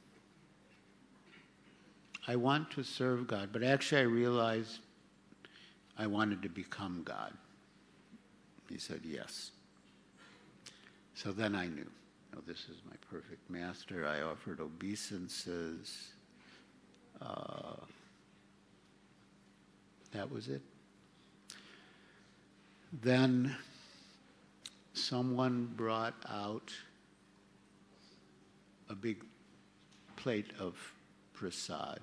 I want to serve God, but actually I realized I wanted to become God. He said, yes. So then I knew, oh, this is my perfect master. I offered obeisances. Uh, that was it. Then someone brought out a big plate of prasad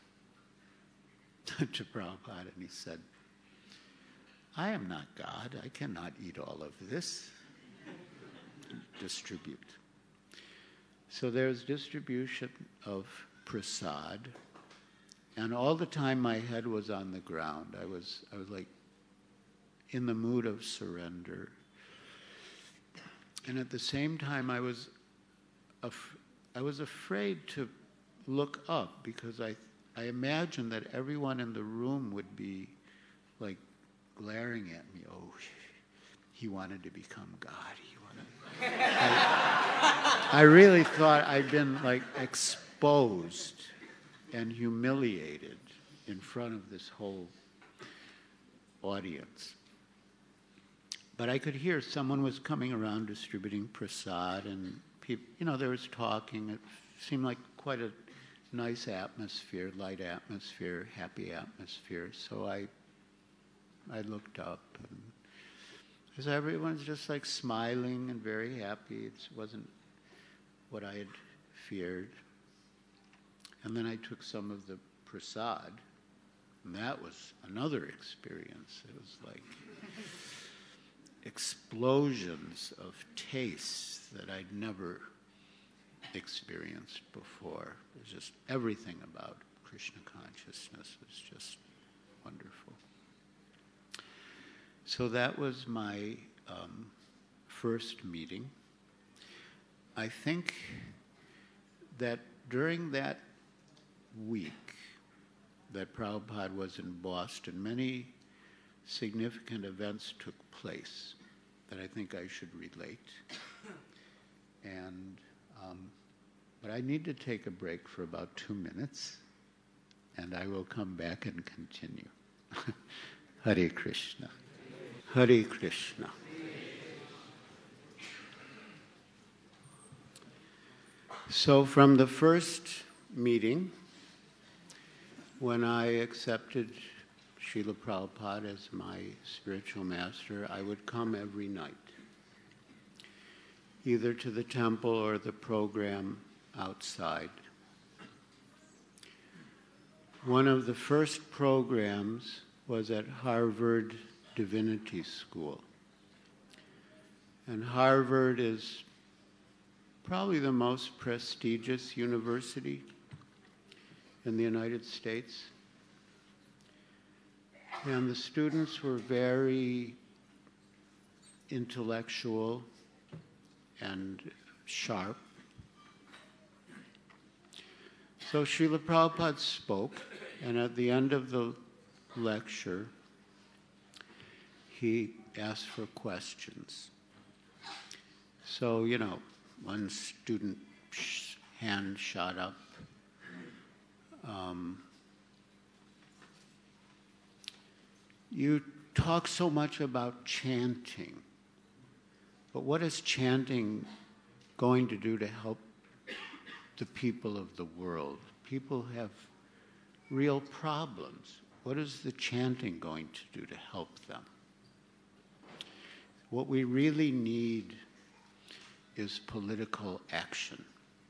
to Prabhupada, and he said, I am not God. I cannot eat all of this. Distribute. So there's distribution of prasad, and all the time my head was on the ground. I was, I was like in the mood of surrender. And at the same time, I was, af- I was afraid to look up because I, I imagined that everyone in the room would be like glaring at me. Oh, he wanted to become God. He wanted. I, I really thought I'd been like exposed and humiliated in front of this whole audience. But I could hear someone was coming around distributing prasad, and people, you know, there was talking. It seemed like quite a nice atmosphere, light atmosphere, happy atmosphere. So I, I looked up, and because everyone's just like smiling and very happy. It wasn't what I had feared. And then I took some of the prasad, and that was another experience. It was like explosions of tastes that I'd never experienced before. It was just everything about Krishna consciousness was just wonderful. So that was my um, first meeting. I think that during that week that Prabhupada was in Boston, many significant events took place that I think I should relate. And, um, but I need to take a break for about two minutes, and I will come back and continue. Hare Krishna. Hare Krishna. So from the first meeting, when I accepted Srila Prabhupada as my spiritual master, I would come every night, either to the temple or the program outside. One of the first programs was at Harvard Divinity School. And Harvard is probably the most prestigious university in the United States. And the students were very intellectual and sharp. So Srila Prabhupada spoke, and at the end of the lecture, he asked for questions. So, you know, one student's hand shot up. Um, you talk so much about chanting, but what is chanting going to do to help the people of the world? People have real problems. What is the chanting going to do to help them? What we really need is political action.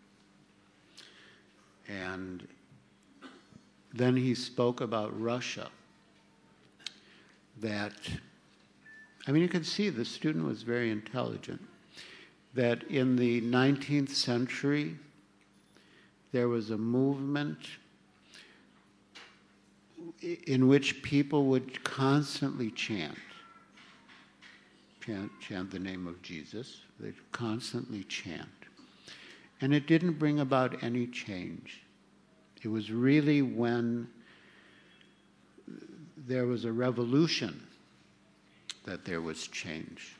And then he spoke about Russia, that, I mean, you can see the student was very intelligent, that in the nineteenth century, there was a movement in which people would constantly chant, chant, chant the name of Jesus. They'd constantly chant. And it didn't bring about any change. It was really when there was a revolution that there was change.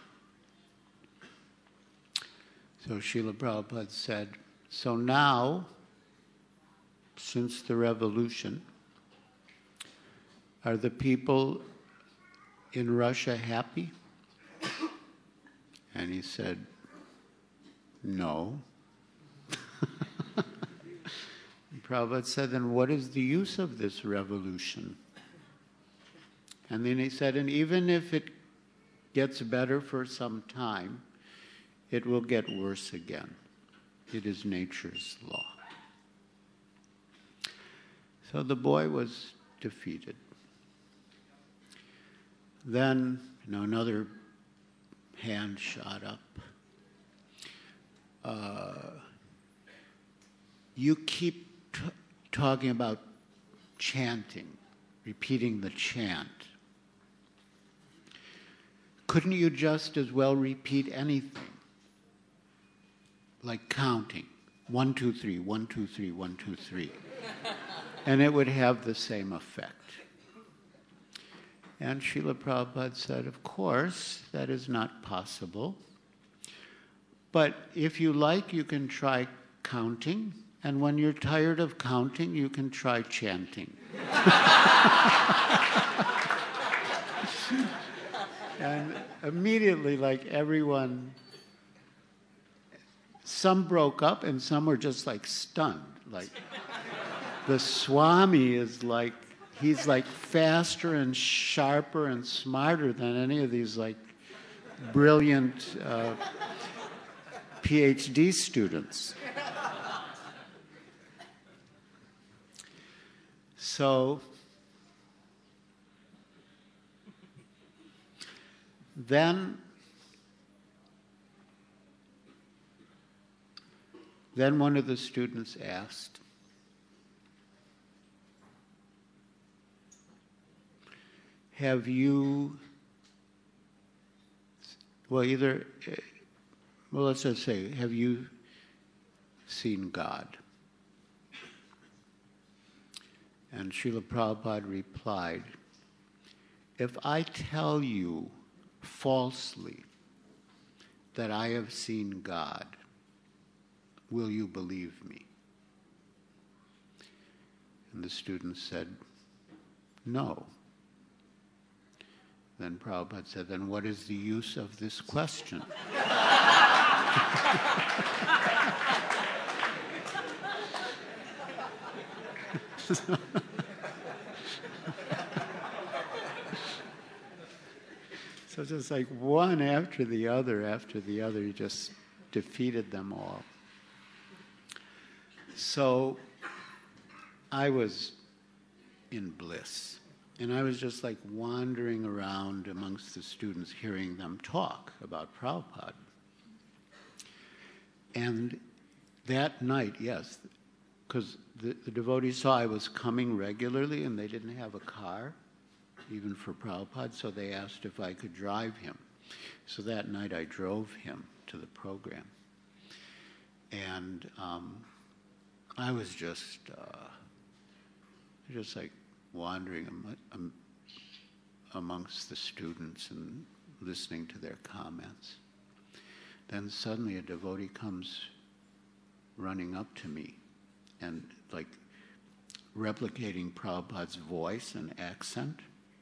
So Srila Prabhupada said, so now, since the revolution, are the people in Russia happy? And he said, no. Prabhupada said, then what is the use of this revolution? And then he said, and even if it gets better for some time, it will get worse again. It is nature's law. So the boy was defeated. Then, you know, another hand shot up. Uh, you keep t- talking about chanting, repeating the chant. Couldn't you just as well repeat anything? Like counting. One, two, three, one, two, three, one, two, three. And it would have the same effect. And Srila Prabhupada said, of course, that is not possible. But if you like, you can try counting. And when you're tired of counting, you can try chanting. And immediately, like everyone, some broke up and some were just like stunned. Like the Swami is like, he's like faster and sharper and smarter than any of these like brilliant uh, PhD students. So then, then one of the students asked, have you, well, either, well, let's just say, have you seen God? And Srila Prabhupada replied, if I tell you falsely that I have seen God, will you believe me? And the student said, no. Then Prabhupada said, then what is the use of this question? So just like one after the other, after the other, he just defeated them all. So I was in bliss. And I was just like wandering around amongst the students, hearing them talk about Prabhupada. And that night, yes, because the, the devotees saw I was coming regularly and they didn't have a car, even for Prabhupada, so they asked if I could drive him. So that night I drove him to the program. And um, I was just, uh, just like, wandering am- am- amongst the students and listening to their comments. Then suddenly a devotee comes running up to me and like replicating Prabhupada's voice and accent.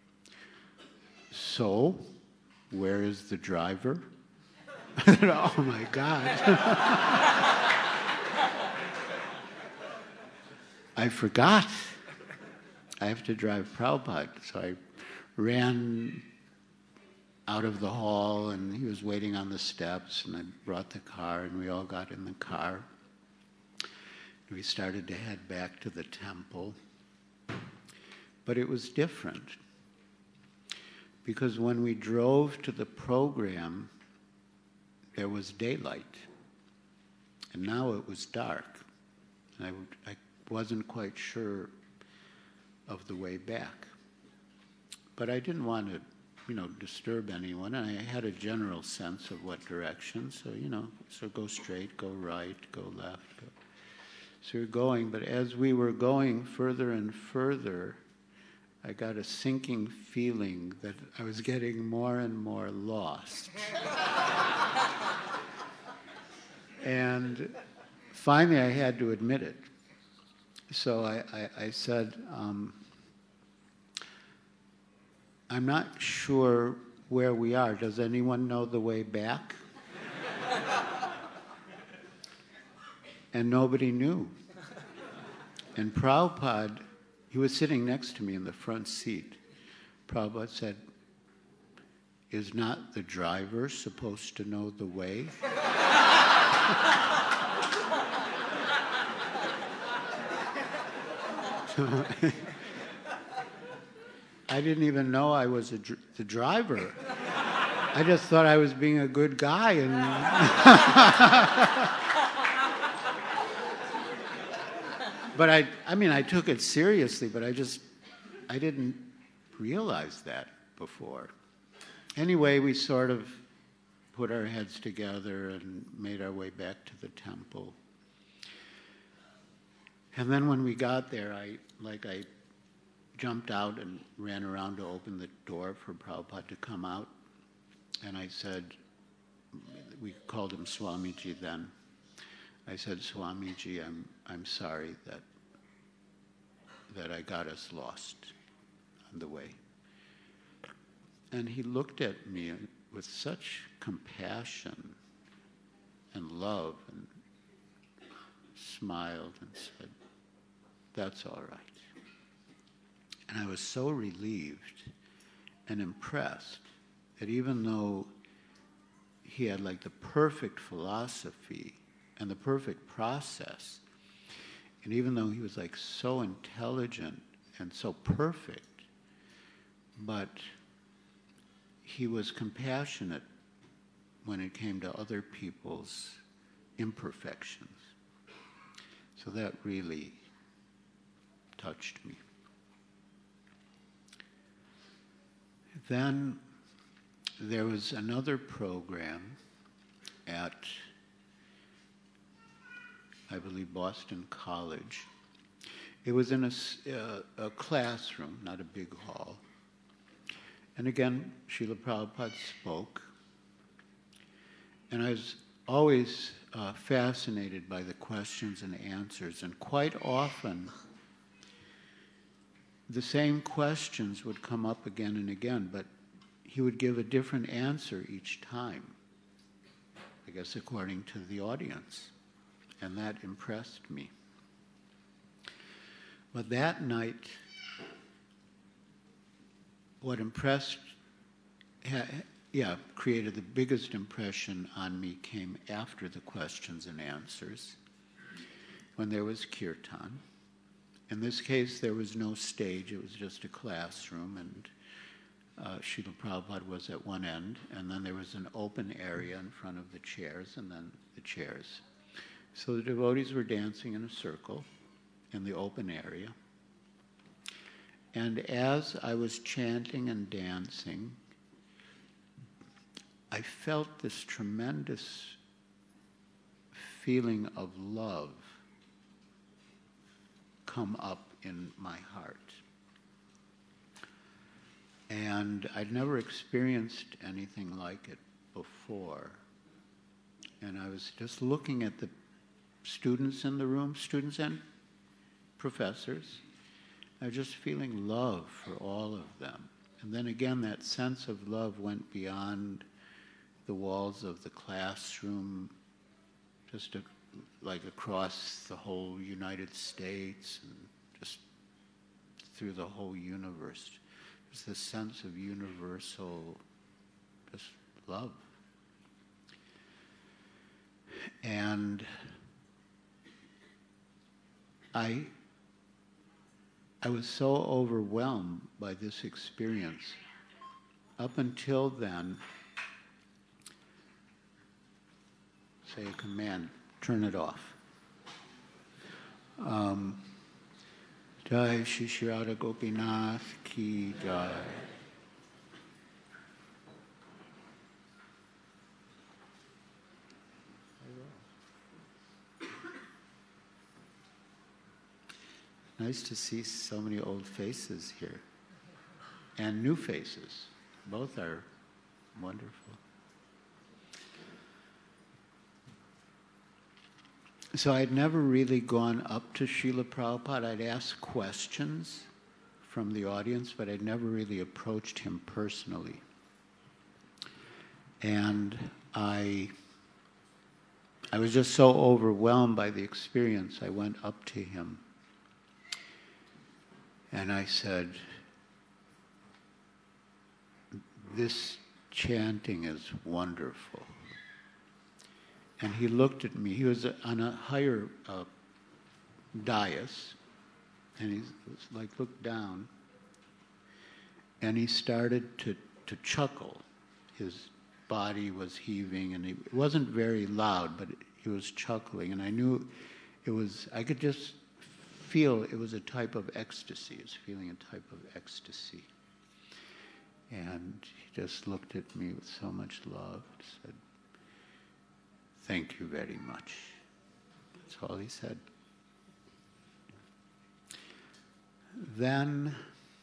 So, where is the driver? Oh my God. I forgot. I have to drive Prabhupada. So I ran out of the hall, and he was waiting on the steps, and I brought the car, and we all got in the car. We started to head back to the temple. But it was different, because when we drove to the program, there was daylight, and now it was dark. And I, I wasn't quite sure of the way back. But I didn't want to, you know, disturb anyone, and I had a general sense of what direction, so, you know, so go straight, go right, go left. Go. So we're going, but as we were going further and further, I got a sinking feeling that I was getting more and more lost. And finally I had to admit it. So I, I, I said, um, I'm not sure where we are. Does anyone know the way back? And nobody knew. And Prabhupada, he was sitting next to me in the front seat. Prabhupada said, is not the driver supposed to know the way? I didn't even know I was a dr- the driver. I just thought I was being a good guy. And but I, I mean, I took it seriously, but I just, I didn't realize that before. Anyway, we sort of put our heads together and made our way back to the temple. And then when we got there, I, like I jumped out and ran around to open the door for Prabhupada to come out. And I said, we called him Swamiji then. I said, Swamiji, I'm I'm sorry that that I got us lost on the way. And he looked at me with such compassion and love and smiled and said, that's all right. And I was so relieved and impressed that even though he had like the perfect philosophy and the perfect process, and even though he was like so intelligent and so perfect, but he was compassionate when it came to other people's imperfections. So that really touched me. Then there was another program at, I believe, Boston College. It was in a, uh, a classroom, not a big hall. And again, Srila Prabhupada spoke. And I was always uh, fascinated by the questions and answers. And quite often, the same questions would come up again and again, but he would give a different answer each time, I guess according to the audience. And that impressed me. But that night, what impressed, yeah, created the biggest impression on me came after the questions and answers, when there was kirtan. In this case, there was no stage, it was just a classroom, and uh, Srila Prabhupada was at one end, and then there was an open area in front of the chairs, and then the chairs. So the devotees were dancing in a circle in the open area. And as I was chanting and dancing, I felt this tremendous feeling of love come up in my heart. And I'd never experienced anything like it before. And I was just looking at the students in the room, students and professors. I was just feeling love for all of them. And then again, that sense of love went beyond the walls of the classroom, just a, like across the whole United States and just through the whole universe. There's this sense of universal just love. And I, I was so overwhelmed by this experience. Up until then, say a command, turn it off. Um, Jai Shri Shri Radha Gopinath Ki Jai. Nice to see so many old faces here. And new faces. Both are wonderful. So I'd never really gone up to Srila Prabhupada. I'd asked questions from the audience, but I'd never really approached him personally. And I, I was just so overwhelmed by the experience, I went up to him. And I said, this chanting is wonderful. And he looked at me. He was on a higher uh, dais, and he was like looked down, and he started to, to chuckle. His body was heaving, and he, it wasn't very loud, but he was chuckling, and I knew it was, I could just feel it was a type of ecstasy. He was feeling a type of ecstasy. And he just looked at me with so much love and said, "Thank you very much." That's all he said. Then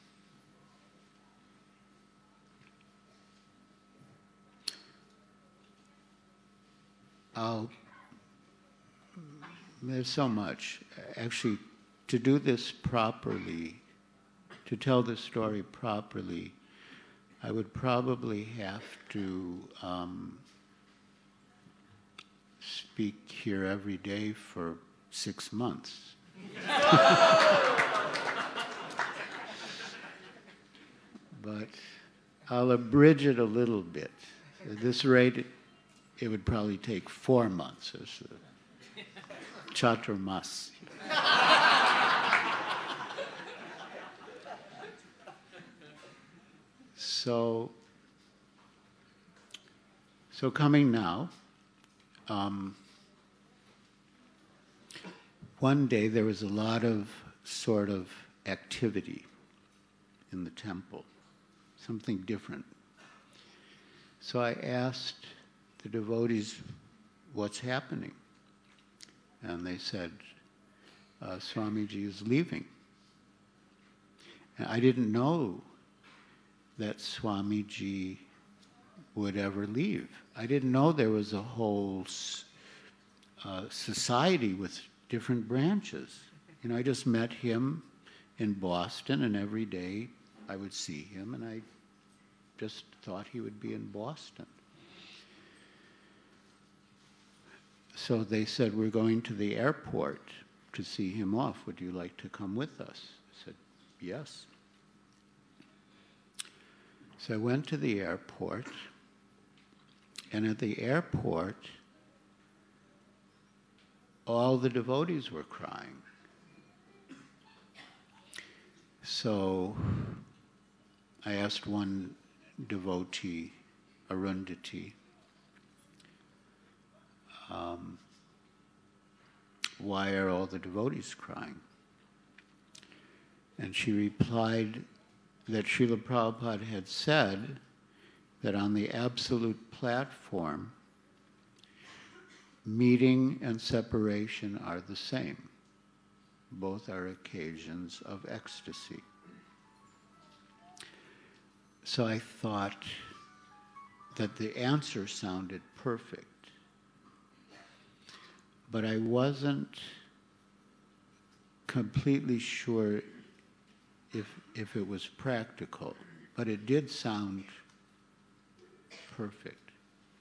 I'll, there's so much. Actually, to do this properly, to tell this story properly, I would probably have to um, speak here every day for six months. But I'll abridge it a little bit. At this rate, it, it would probably take four months as the chaturmas. So, so coming now, um, one day there was a lot of sort of activity in the temple, something different. So I asked the devotees, what's happening? And they said, uh, Swamiji is leaving. And I didn't know that Swamiji would ever leave. I didn't know there was a whole uh, society with different branches. You know, I just met him in Boston, and every day I would see him, and I just thought he would be in Boston. So they said, we're going to the airport to see him off. Would you like to come with us? I said, yes. So I went to the airport, and at the airport, all the devotees were crying. So I asked one devotee, Arundhati, um, why are all the devotees crying? And she replied that Srila Prabhupada had said that on the absolute platform, meeting and separation are the same. Both are occasions of ecstasy. So I thought that the answer sounded perfect. But I wasn't completely sure if, if it was practical. But it did sound perfect.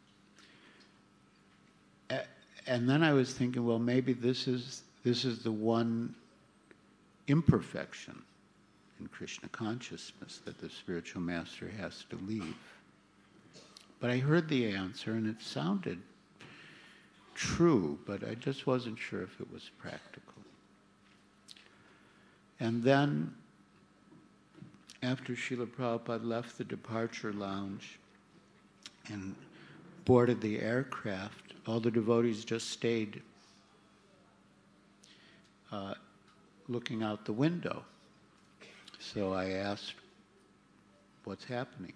A- and then I was thinking, well, maybe this is this is the one imperfection in Krishna consciousness that the spiritual master has to leave. But I heard the answer, and it sounded true, but I just wasn't sure if it was practical. And then, after Srila Prabhupada left the departure lounge and boarded the aircraft, all the devotees just stayed uh, looking out the window. So I asked, what's happening?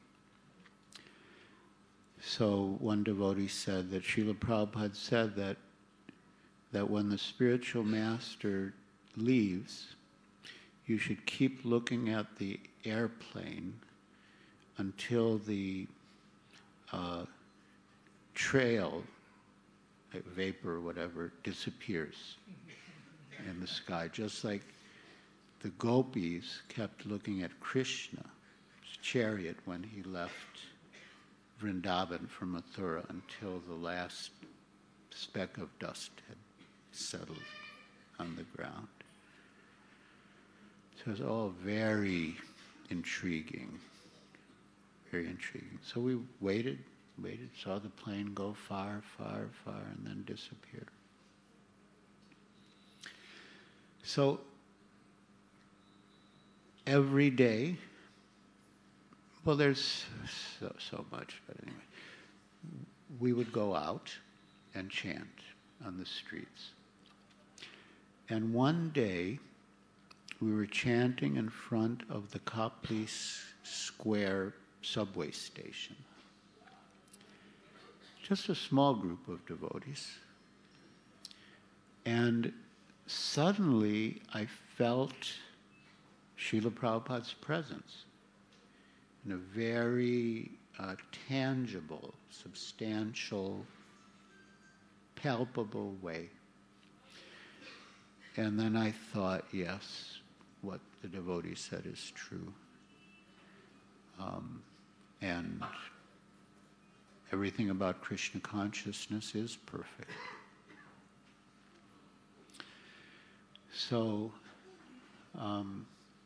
So one devotee said that Srila Prabhupada said that, that when the spiritual master leaves, you should keep looking at the airplane until the uh, trail, like vapor or whatever, disappears in the sky, just like the gopis kept looking at Krishna's chariot when he left Vrindavan for Mathura until the last speck of dust had settled on the ground. So it was all very intriguing, very intriguing. So we waited, waited, saw the plane go far, far, far, and then disappear. So every day, well, there's so, so much, but anyway, we would go out and chant on the streets. And one day, we were chanting in front of the Kapli Square subway station. Just a small group of devotees. And suddenly, I felt Srila Prabhupada's presence in a very uh, tangible, substantial, palpable way. And then I thought, yes, what the devotee said is true. Um, and everything about Krishna consciousness is perfect. So, um,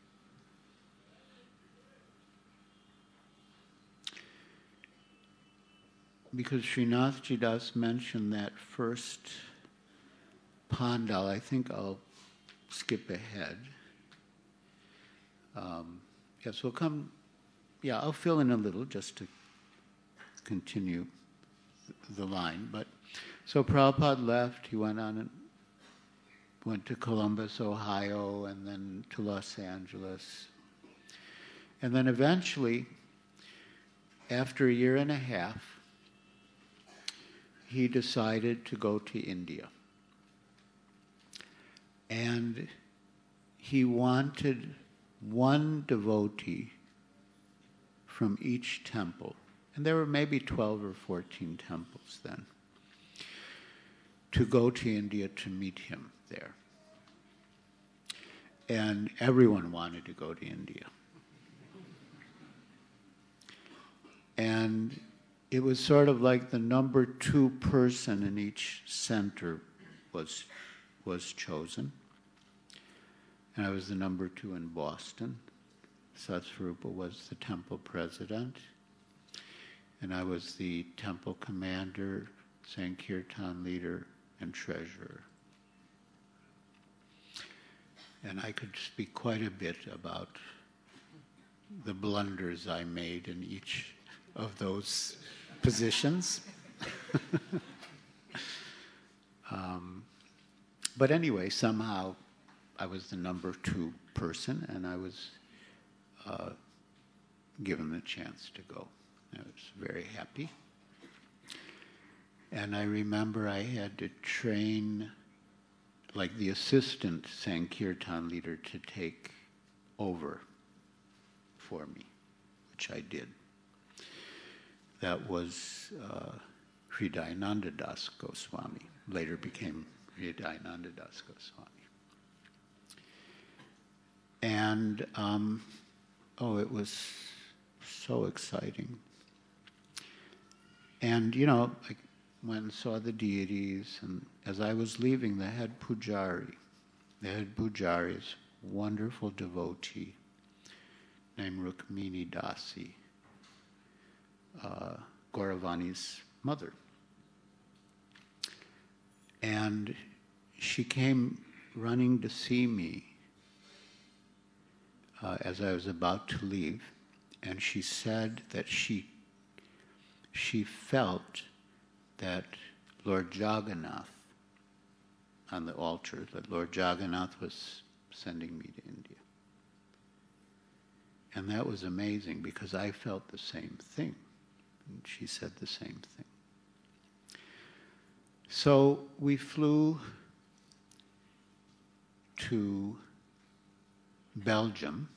because Srinath Jidas mentioned that first Pandal, I think I'll skip ahead. Um, yes, we'll come, yeah, I'll fill in a little just to continue the line. But so Prabhupada left, he went on and went to Columbus, Ohio, and then to Los Angeles. And then eventually, after a year and a half, he decided to go to India. And he wanted one devotee from each temple. And there were maybe twelve or fourteen temples then, to go to India to meet him there. And everyone wanted to go to India. And it was sort of like the number two person in each center was, was chosen. And I was the number two in Boston. Satsvarupa was the temple president. And I was the temple commander, Sankirtan leader, and treasurer. And I could speak quite a bit about the blunders I made in each of those positions. um, but anyway, somehow I was the number two person, and I was uh, given the chance to go. I was very happy. And I remember I had to train, like the assistant Sankirtan leader, to take over for me, which I did. That was uh, Hridayananda Das Goswami, later became Hridayananda Das Goswami. And, um, oh, it was so exciting. And, you know, I went and saw the deities, and as I was leaving, the head pujari, the head pujari is a wonderful devotee named Rukmini Dasi, uh, Gauravani's mother. And she came running to see me uh, as I was about to leave, and she said that she she felt that Lord Jagannath on the altar, that Lord Jagannath was sending me to India. And that was amazing because I felt the same thing. And she said the same thing. So we flew to Belgium,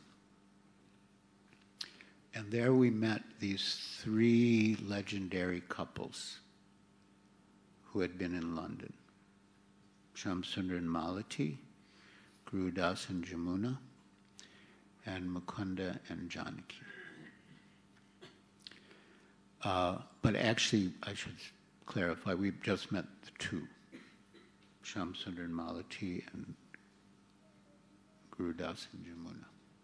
and there we met these three legendary couples who had been in London. Shamsundar and Malati, Gurudas and Jamuna, and Mukunda and Janaki. Uh, but actually, I should clarify, we just met the two, Shamsundar and Malati and Gurudas and Jamuna.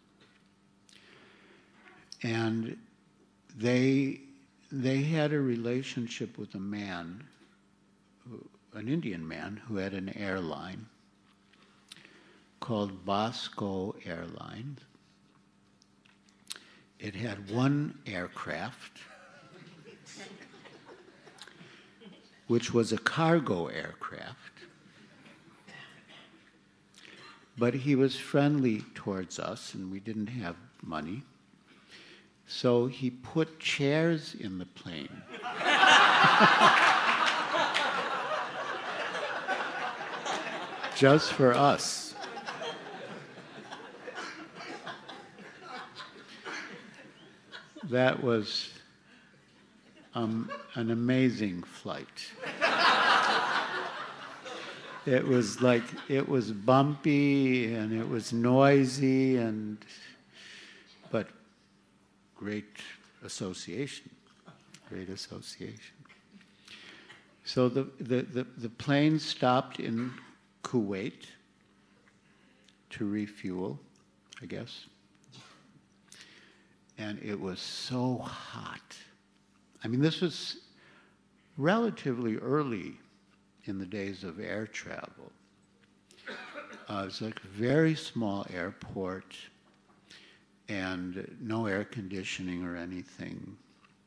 And they, they had a relationship with a man, an Indian man who had an airline called Bosco Airlines. It had one aircraft, which was a cargo aircraft, but he was friendly towards us and we didn't have money. So he put chairs in the plane. Just for us. That was um, an amazing flight. It was like, it was bumpy and it was noisy, and but great association, great association. So the, the, the, the plane stopped in Kuwait to refuel, I guess. And it was so hot. I mean, this was relatively early in the days of air travel. Uh, it was like a very small airport and no air conditioning or anything.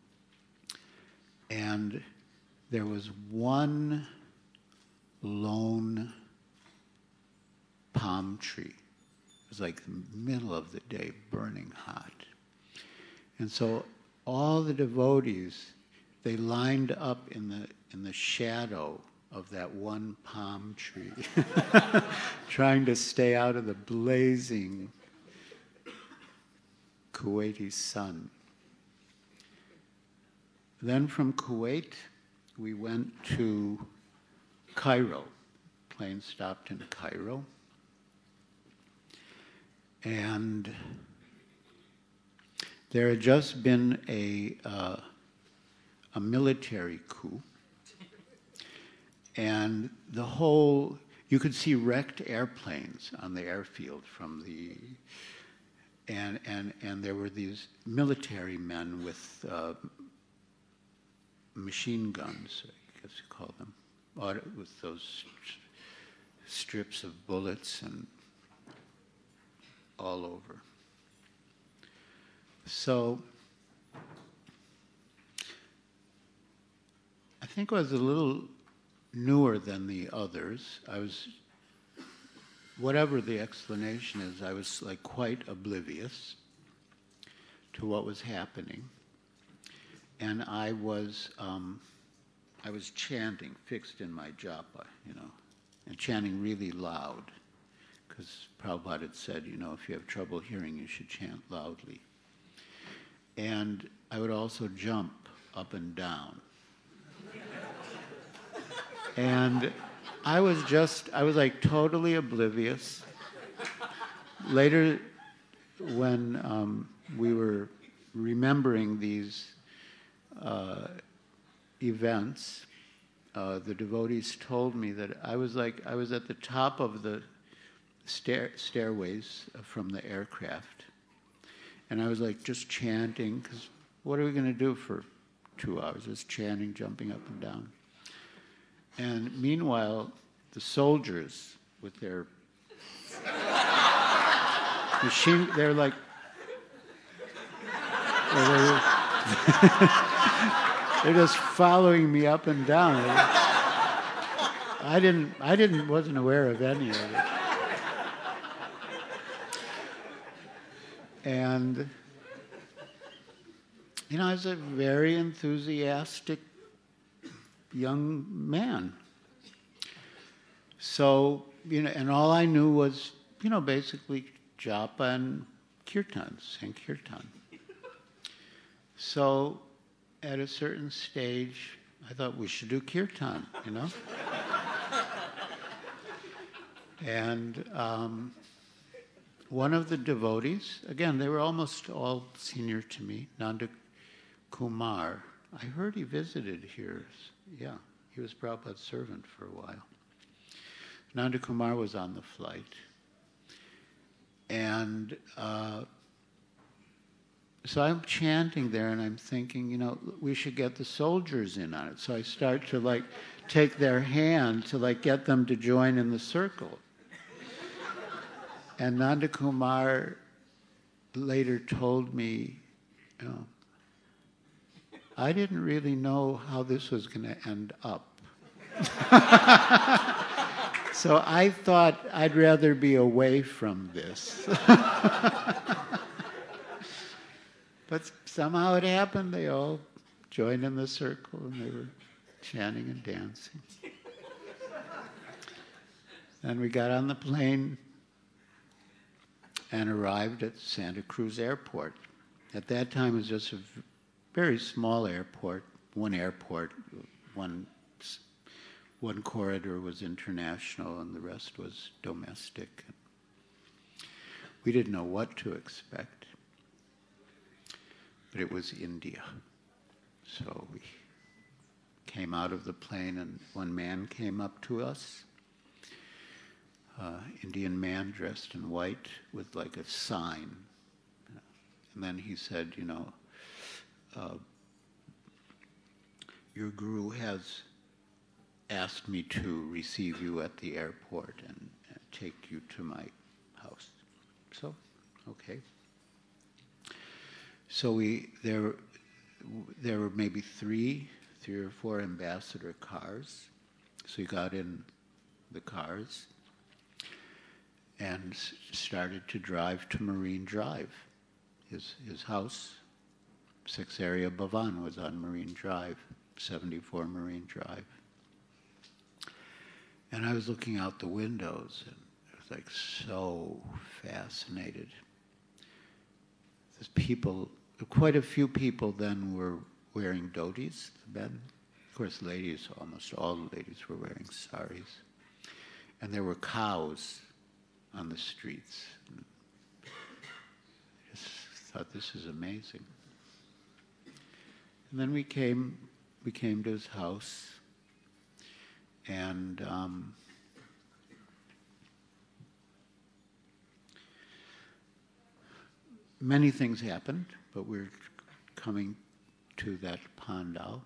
And there was one lone palm tree. It was like the middle of the day, burning hot. And so all the devotees, they lined up in the in the shadow of that one palm tree, trying to stay out of the blazing Kuwaiti sun. Then from Kuwait, we went to Cairo. Plane stopped in Cairo. And there had just been a uh, a military coup. And the whole, you could see wrecked airplanes on the airfield from the, and, and, and there were these military men with uh, machine guns, I guess you call them, with those strips of bullets and all over. So I think I was a little newer than the others. I was, whatever the explanation is, I was like quite oblivious to what was happening. And I was, um, I was chanting, fixed in my japa, you know, and chanting really loud, because Prabhupada had said, you know, if you have trouble hearing, you should chant loudly. And I would also jump up and down. And I was just, I was like totally oblivious. Later, when um, we were remembering these uh, events, uh, the devotees told me that I was like, I was at the top of the stair stairways from the aircraft. And I was like just chanting, because what are we going to do for two hours? Just chanting, jumping up and down. And meanwhile, the soldiers with their machine, they're like, they're, they're just following me up and down. I didn't, I didn't, wasn't aware of any of it. And, you know, I was a very enthusiastic young man. So, you know, and all I knew was, you know, basically japa and kirtan, sankirtan. So at a certain stage, I thought we should do kirtan, you know? And um, one of the devotees, again, they were almost all senior to me, Nanda Kumar. I heard he visited here. Yeah, he was Prabhupada's servant for a while. Nanda Kumar was on the flight. And uh, so I'm chanting there and I'm thinking, you know, we should get the soldiers in on it. So I start to like take their hand to like get them to join in the circle. And Nanda Kumar later told me, you know, I didn't really know how this was going to end up. So I thought I'd rather be away from this. But somehow it happened. They all joined in the circle and they were chanting and dancing. Then we got on the plane and arrived at Santa Cruz Airport. At that time, it was just a very small airport, one airport, one, one corridor was international and the rest was domestic. We didn't know what to expect, but it was India. So we came out of the plane and one man came up to us, uh, Indian man dressed in white with like a sign. And then he said, you know, Uh, your guru has asked me to receive you at the airport and uh, take you to my house. So, okay. So we there there were maybe three, three or four ambassador cars. So we got in the cars and s- started to drive to Marine Drive, his his house. Sixth Area Bhavan was on Marine Drive, seventy-four Marine Drive. And I was looking out the windows and I was like so fascinated. There's people, quite a few people then were wearing dhotis, the men. Of course, ladies, almost all the ladies were wearing saris. And there were cows on the streets. I just thought, this is amazing. And then we came we came to his house, and um, many things happened, but we're coming to that pandal.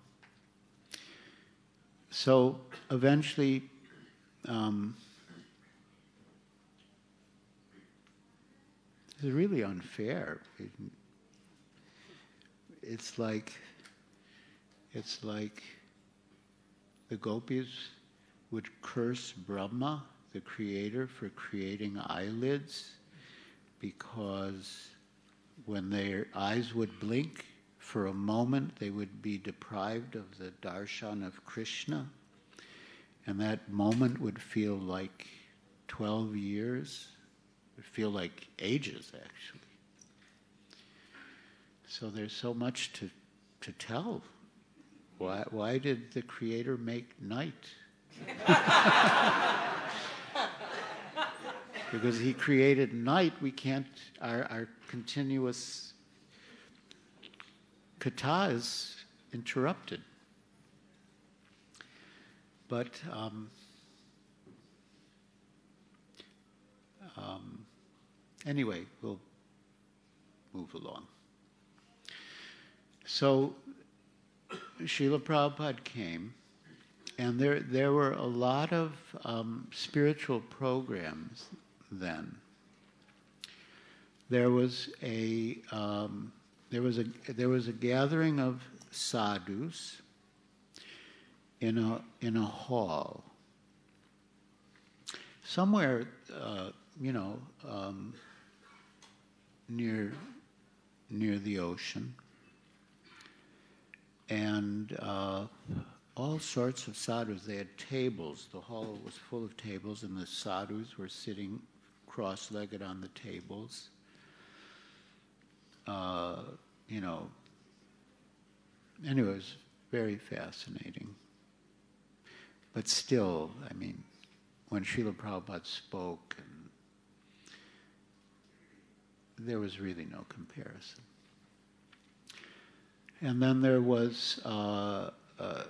So eventually, um, it's really unfair. It, it's like it's like the gopis would curse Brahma, the creator, for creating eyelids, because when their eyes would blink, for a moment they would be deprived of the darshan of Krishna, and that moment would feel like twelve years. It would feel like ages, actually. So there's so much to, to tell. Why, why did the Creator make night? Because he created night, we can't, our, our continuous kata is interrupted. But um, um, anyway, we'll move along. So Srila Prabhupada came, and there there were a lot of um, spiritual programs then. There was a um, there was a there was a gathering of sadhus in a in a hall somewhere, uh, you know, um, near near the ocean. And uh, all sorts of sadhus. They had tables. The hall was full of tables, and the sadhus were sitting cross-legged on the tables. Uh, you know, anyway, it was very fascinating. But still, I mean, when Srila Prabhupada spoke, and there was really no comparison. And then there was, uh, uh,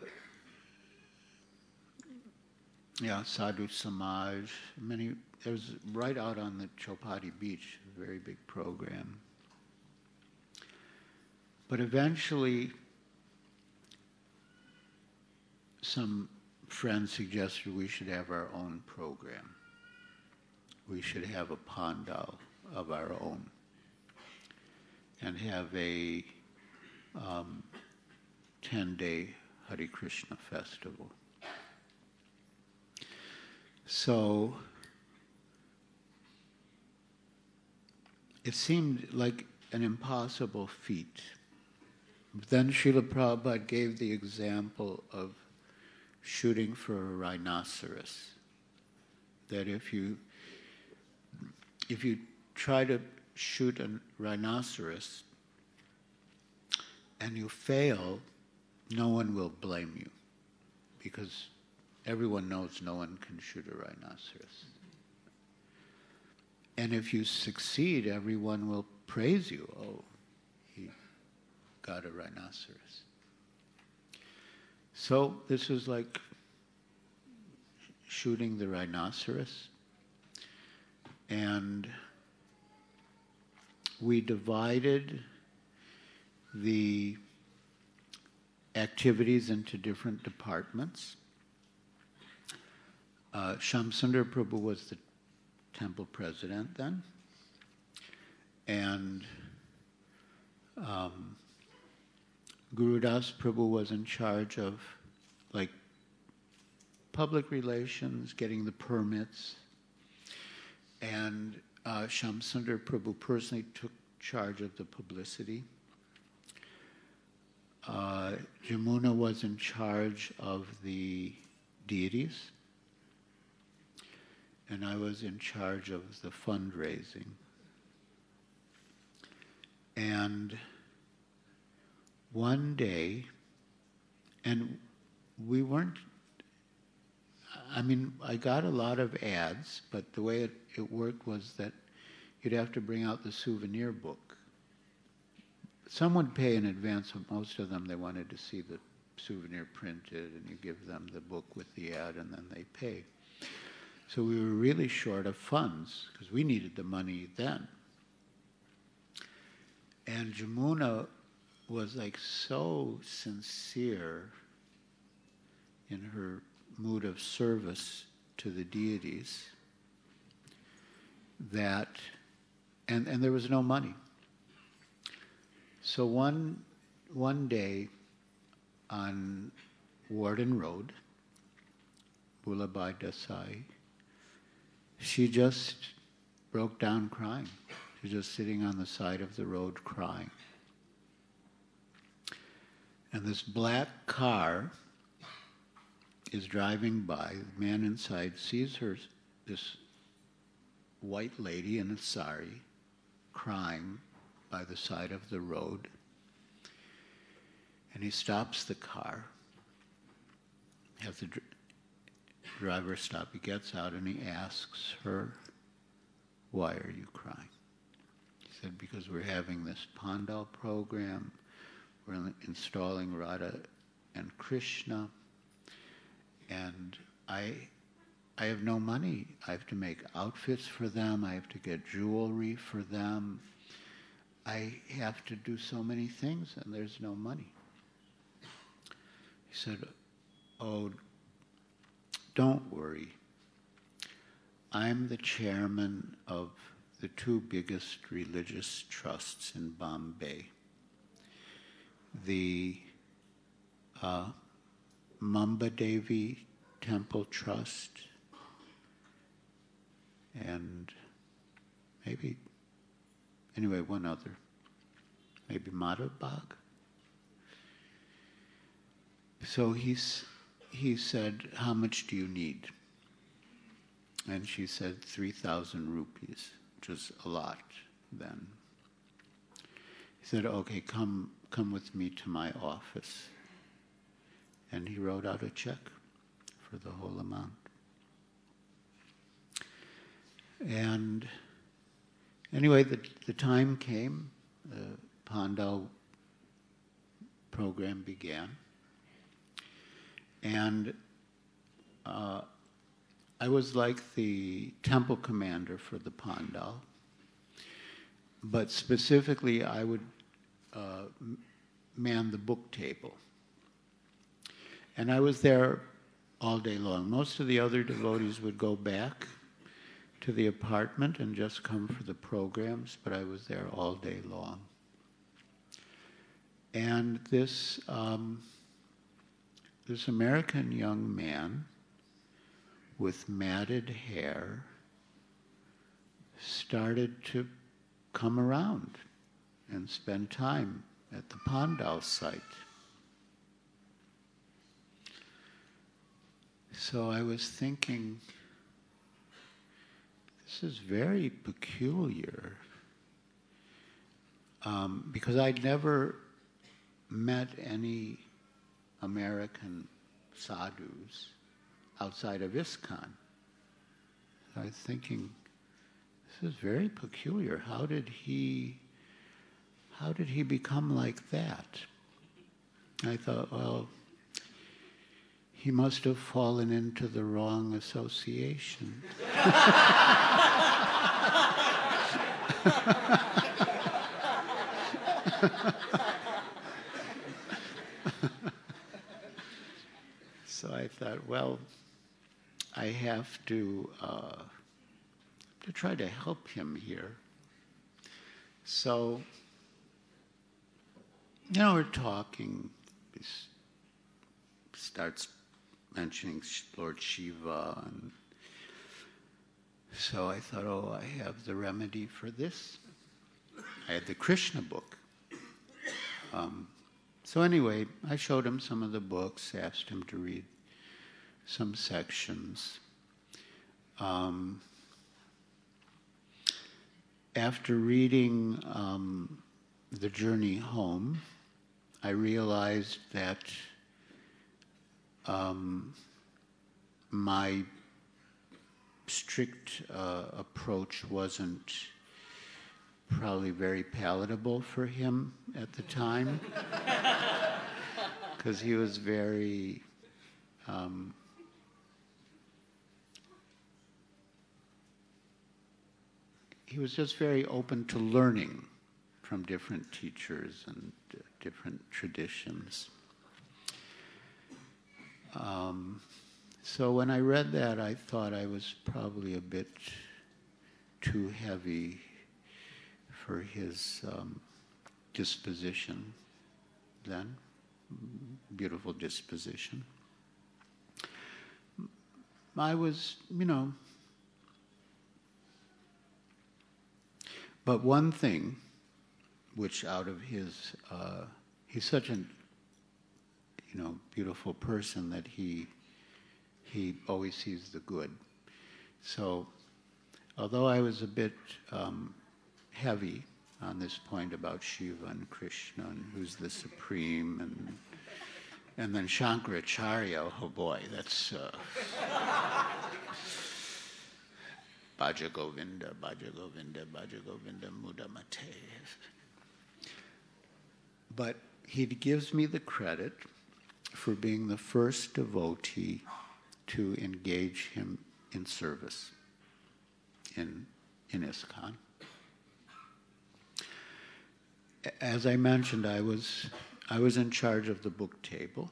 yeah, Sadhu Samaj. Many. It was right out on the Chowpatty beach, a very big program. But eventually, some friends suggested we should have our own program. We should have a pandal of our own, and have a Um, ten-day Hare Krishna festival. So it seemed like an impossible feat. But then Srila Prabhupada gave the example of shooting for a rhinoceros. That if you if you try to shoot a rhinoceros and you fail, no one will blame you, because everyone knows no one can shoot a rhinoceros. And if you succeed, everyone will praise you. Oh, he got a rhinoceros. So this was like shooting the rhinoceros. And we divided the activities into different departments. Uh, Shamsundar Prabhu was the temple president then, and um, Gurudas Prabhu was in charge of, like, public relations, getting the permits, and uh, Shamsundar Prabhu personally took charge of the publicity. Uh, Jamuna was in charge of the deities, and I was in charge of the fundraising. And one day, and we weren't, I mean, I got a lot of ads, but the way it, it worked was that you'd have to bring out the souvenir book. Some would pay in advance, but most of them, they wanted to see the souvenir printed, and you give them the book with the ad, and then they pay. So we were really short of funds, because we needed the money then. And Jamuna was like so sincere in her mood of service to the deities that, and, and there was no money. So one, one day on Warden Road, Bulabai Desai, she just broke down crying. She was just sitting on the side of the road crying. And this black car is driving by. The man inside sees her, this white lady in a sari, crying by the side of the road. And he stops the car, has the dr- driver stop. He gets out and he asks her, "Why are you crying?" He said, "Because we're having this Pandal program. We're installing Radha and Krishna, and I, I have no money. I have to make outfits for them. I have to get jewelry for them. I have to do so many things, and there's no money." He said, "Oh, don't worry. I'm the chairman of the two biggest religious trusts in Bombay. The uh, Mamba Devi Temple Trust and maybe, anyway, one other, maybe Madhavbag." So he's, he said, "How much do you need?" And she said, three thousand rupees, which was a lot then. He said, "Okay, come, come with me to my office." And he wrote out a check for the whole amount. And anyway, the, the time came, the Pandal program began. And uh, I was like the temple commander for the Pandal, but specifically I would uh, man the book table. And I was there all day long. Most of the other devotees would go back to the apartment and just come for the programs, but I was there all day long. And this um, this American young man with matted hair started to come around and spend time at the Pandal site. So I was thinking, this is very peculiar, um, because I'd never met any American sadhus outside of ISKCON. I was thinking, this is very peculiar. How did he, how did he become like that? I thought, well, he must have fallen into the wrong association. So I thought, well, I have to uh, to try to help him here. So, you know, we're talking. He starts mentioning Lord Shiva, and so I thought, oh, I have the remedy for this. I had the Krishna book. Um, so anyway, I showed him some of the books, asked him to read some sections. Um, after reading um, The Journey Home, I realized that um, my strict uh, approach wasn't probably very palatable for him at the time. because he was very um, he was just very open to learning from different teachers and uh, different traditions. Um, so when I read that, I thought I was probably a bit too heavy for his um, disposition then. Beautiful disposition. I was, you know, but one thing which out of his, uh, he's such an, you know, beautiful person that he, he always sees the good. So, although I was a bit um, heavy on this point about Shiva and Krishna and who's the supreme, and and then Shankaracharya, oh boy, that's uh, Bhaja Govinda, Bhaja Govinda, Bhaja Govinda, Muda Mate. But he gives me the credit for being the first devotee to engage him in service in, in ISKCON. As I mentioned, I was, I was in charge of the book table,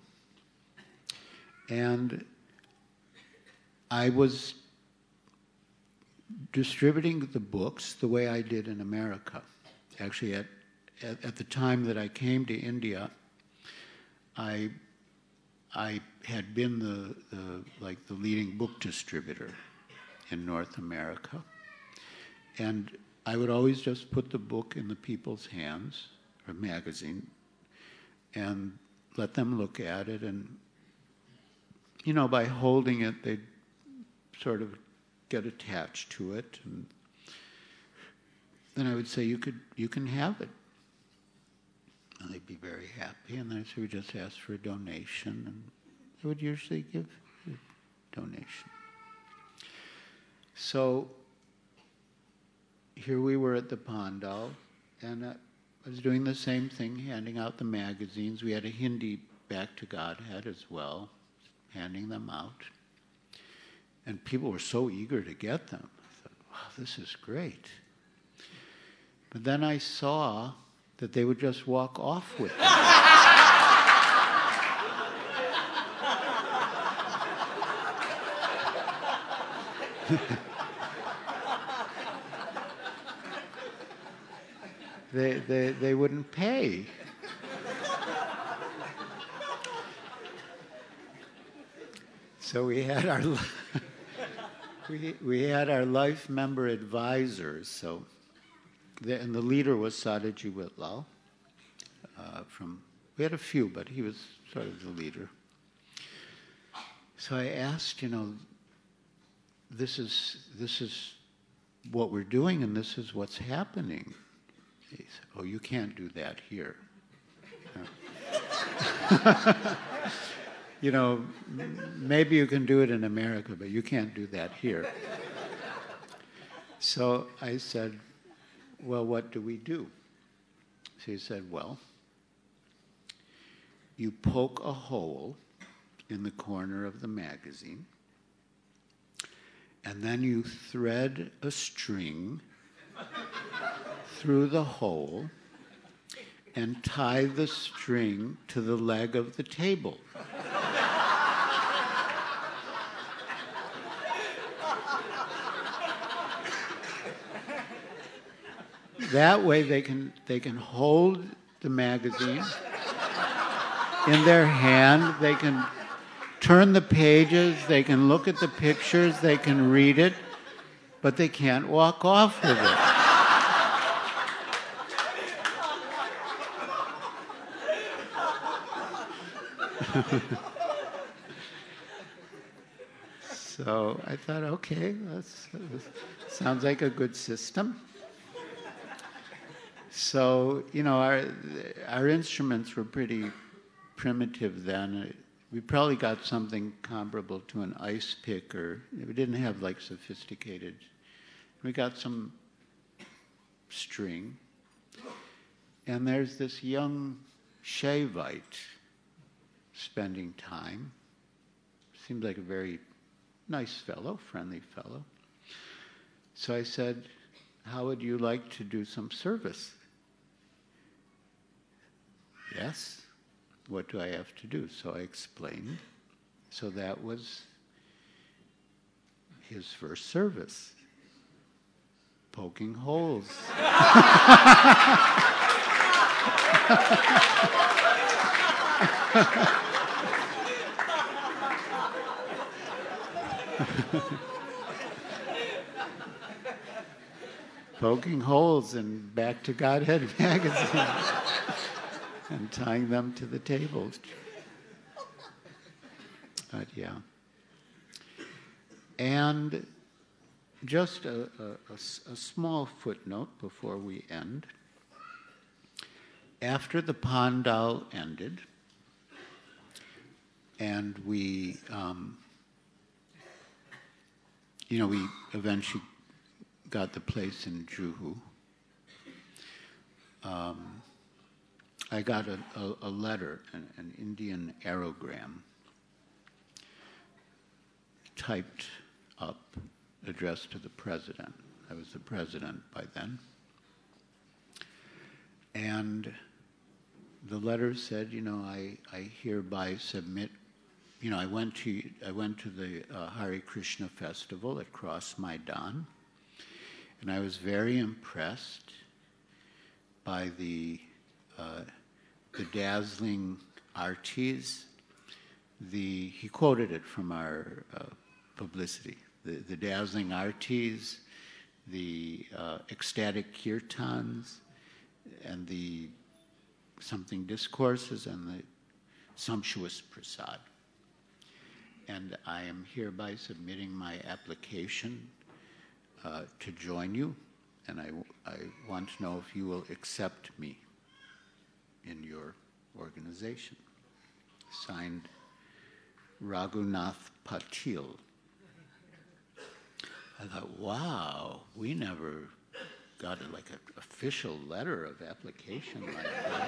and I was distributing the books the way I did in America. Actually, at, at, at the time that I came to India, I, I had been the, the, like the leading book distributor in North America. And I would always just put the book in the people's hands, or magazine, and let them look at it. And, you know, by holding it, they'd sort of get attached to it. And then I would say, you could, you can have it. And they'd be very happy. And then I said, we just ask for a donation. And they would usually give a donation. So here we were at the Pandal, and uh, I was doing the same thing, handing out the magazines. We had a Hindi Back to Godhead as well, handing them out. And people were so eager to get them. I thought, wow, this is great. But then I saw that they would just walk off with them. They, they, they wouldn't pay. So we had our we, we had our life member advisors. So, the, and the leader was Sadaji Whitlal. Uh, from we had a few, but he was sort of the leader. So I asked, you know, this is this is what we're doing, and this is what's happening. He said, oh, you can't do that here. No. You know, maybe you can do it in America, but you can't do that here. So I said, well, what do we do? So he said, well, you poke a hole in the corner of the magazine, and then you thread a string through the hole and tie the string to the leg of the table. That way they can they can hold the magazine in their hand, they can turn the pages, they can look at the pictures, they can read it, but they can't walk off with it. So I thought, okay, that's, that sounds like a good system. So, you know, our our instruments were pretty primitive then. We probably got something comparable to an ice pick, or we didn't have like sophisticated. We got some string, and there's this young Shaivite spending time. Seemed like a very nice fellow, friendly fellow. So I said, how would you like to do some service? Yes. What do I have to do? So I explained. So that was his first service. Poking holes. Poking holes in Back to Godhead magazine and tying them to the tables. But yeah. And just a, a, a, a small footnote before we end. After the Pandal ended, and we, um, you know, we eventually got the place in Juhu. Um, I got a, a, a letter, an, an Indian aerogram, typed up, addressed to the president. I was the president by then. And the letter said, you know, I, I hereby submit, you know, I went to I went to the uh, Hare Krishna festival at Cross Maidan, and I was very impressed by the uh, the dazzling artis. The he quoted it from our uh, publicity. The, the dazzling artis, the uh, ecstatic kirtans, and the something discourses, and the sumptuous prasad. And I am hereby submitting my application uh, to join you, and I, I want to know if you will accept me in your organization. Signed, Raghunath Patil. I thought, wow, we never got a, like an official letter of application like that.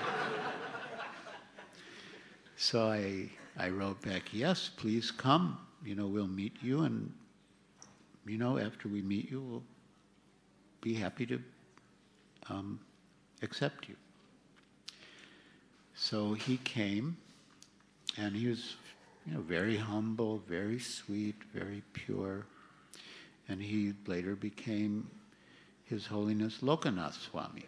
So I I wrote back, yes, please come. You know, we'll meet you, and you know, after we meet you, we'll be happy to um, accept you. So he came, and he was, you know, very humble, very sweet, very pure, and he later became His Holiness Lokanath Swami.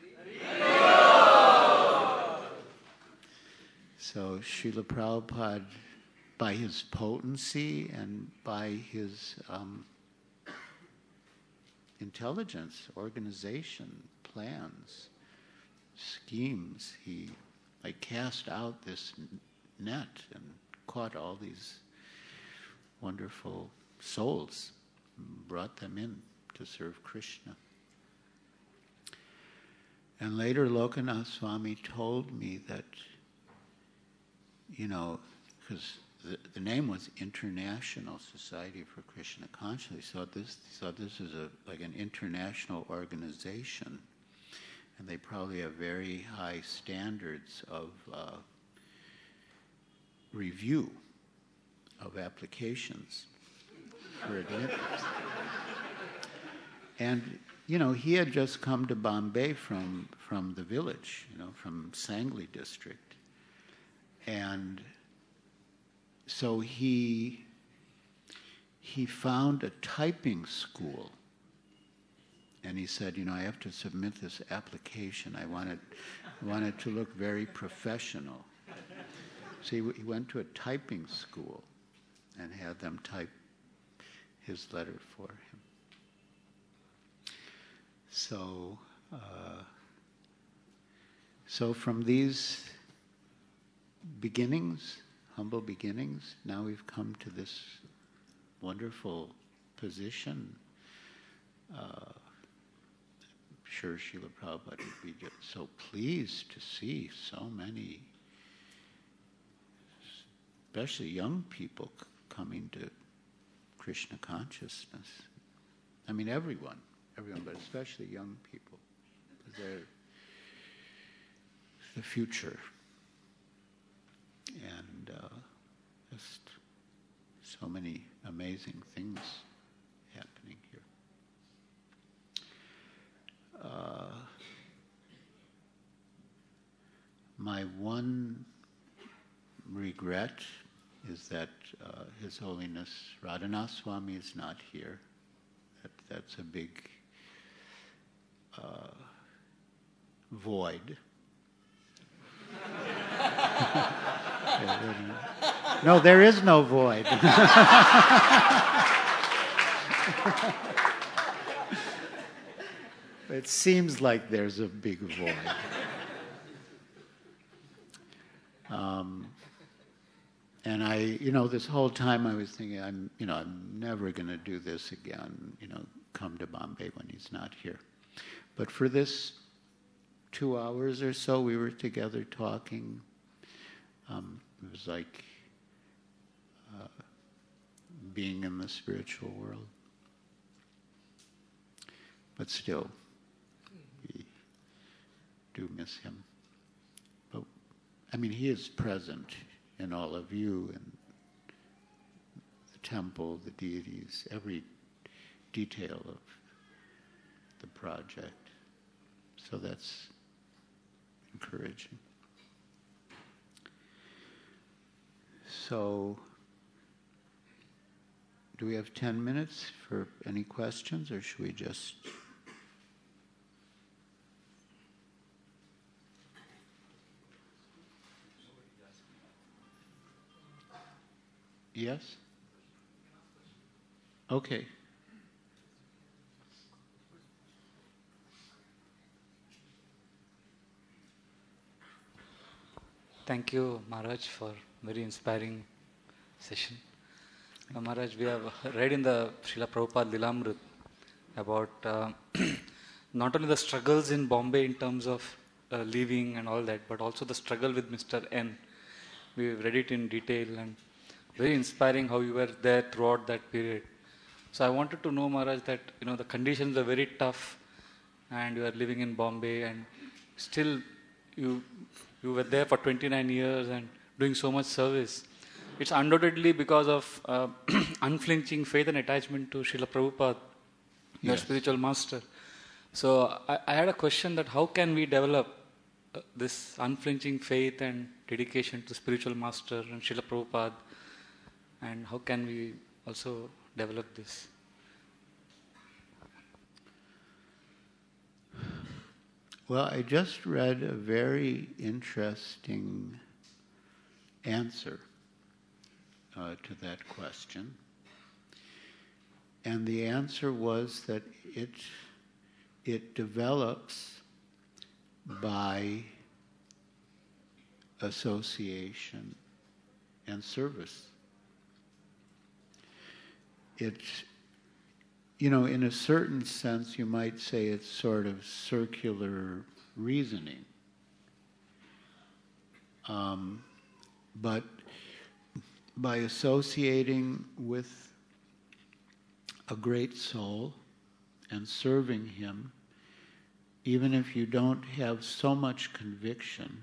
So Srila Prabhupada, by his potency and by his um, intelligence, organization, plans, schemes, he like cast out this net and caught all these wonderful souls, and brought them in to serve Krishna. And later Lokanath Swami told me that, you know, because the, the name was International Society for Krishna Consciousness, so this so this is a like an international organization, and they probably have very high standards of uh, review of applications for admittance. And you know, he had just come to Bombay from from the village, you know, from Sangli district, and so he he found a typing school, and he said, you know, I have to submit this application. I want it, I want it to look very professional. So he, he went to a typing school and had them type his letter for him. So, uh, so from these beginnings, humble beginnings, now we've come to this wonderful position. Uh, I'm sure Srila Prabhupada would be just so pleased to see so many, especially young people, c- coming to Krishna consciousness. I mean, everyone. Everyone, but especially young people, because they're the future. And uh, just so many amazing things happening here. Uh, my one regret is that uh, His Holiness Radhanath Swami is not here. That, that's a big uh, void. No, there is no void. It seems like there's a big void. Um, and I, you know, this whole time I was thinking, I'm, you know, I'm never going to do this again, you know, come to Bombay when he's not here. But for this two hours or so, we were together talking. Um, it was like uh, being in the spiritual world. But still, we do miss him. But, I mean, he is present in all of you, and the temple, the deities, every detail of the project. So that's encouraging. So, do we have ten minutes for any questions, or should we just... Yes? Okay. Thank you, Maharaj, for very inspiring session. Uh, Maharaj, we have read in the Srila Prabhupada Lilamrut about uh, not only the struggles in Bombay in terms of uh, living and all that, but also the struggle with Mister N. We read it in detail, and very inspiring how you were there throughout that period. So I wanted to know, Maharaj, that you know the conditions are very tough, and you are living in Bombay, and still you you were there for twenty-nine years and doing so much service. It's undoubtedly because of uh, unflinching faith and attachment to Srila Prabhupada, your Yes. spiritual master. So I, I had a question that how can we develop uh, this unflinching faith and dedication to spiritual master and Srila Prabhupada, and how can we also develop this? Well, I just read a very interesting answer uh, to that question. And the answer was that it, it develops by association and service. It's, you know, in a certain sense, you might say it's sort of circular reasoning. Um, but by associating with a great soul and serving him, even if you don't have so much conviction,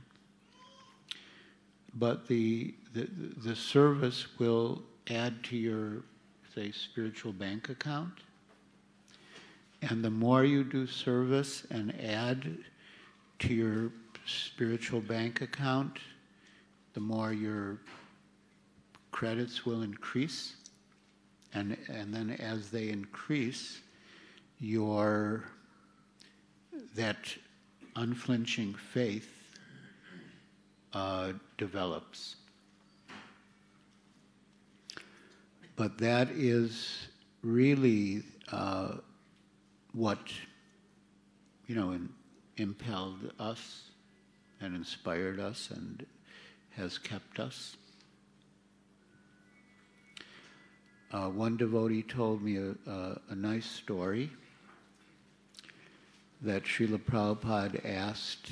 but the, the, the service will add to your, say, spiritual bank account. And the more you do service and add to your spiritual bank account, the more your credits will increase. And, and then as they increase, your, that unflinching faith uh, develops. But that is really uh, what, you know, in, impelled us and inspired us and has kept us. Uh, one devotee told me a, a, a nice story that Srila Prabhupada asked,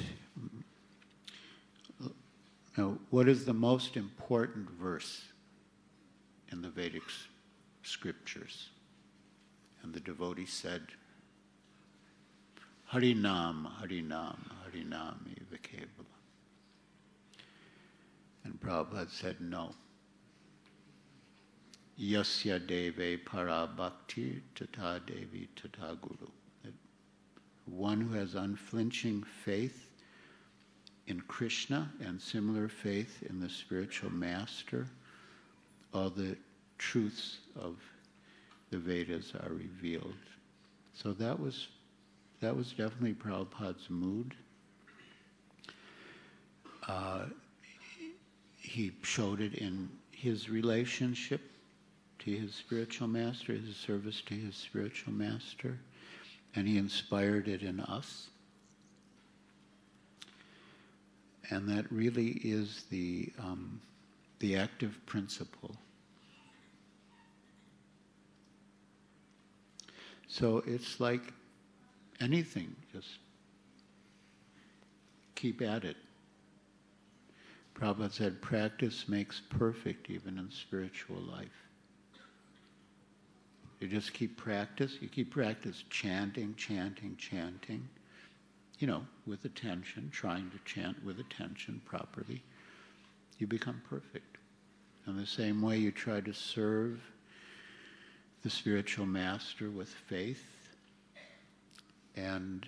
you know, what is the most important verse in the Vedic scriptures? And the devotee said, Harinam, Harinam, Harinam eva kevala. And Prabhupada said, no. Yasya Deve Para Bhakti Tata Devi Tata Guru. That one who has unflinching faith in Krishna and similar faith in the spiritual master, all the truths of the Vedas are revealed. So that was that was definitely Prabhupada's mood. Uh, he showed it in his relationship to his spiritual master, his service to his spiritual master, and he inspired it in us. And that really is the um, the active principle. So it's like anything, just keep at it. Prabhupada said, practice makes perfect even in spiritual life. You just keep practice, you keep practice chanting, chanting, chanting, you know, with attention, trying to chant with attention properly. You become perfect. In the same way you try to serve the spiritual master with faith, and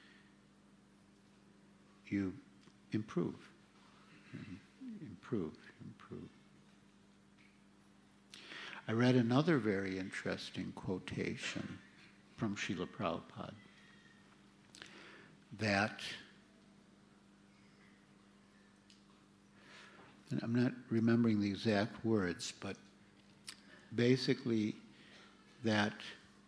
you improve, improve, improve. I read another very interesting quotation from Srila Prabhupada that, and I'm not remembering the exact words, but basically that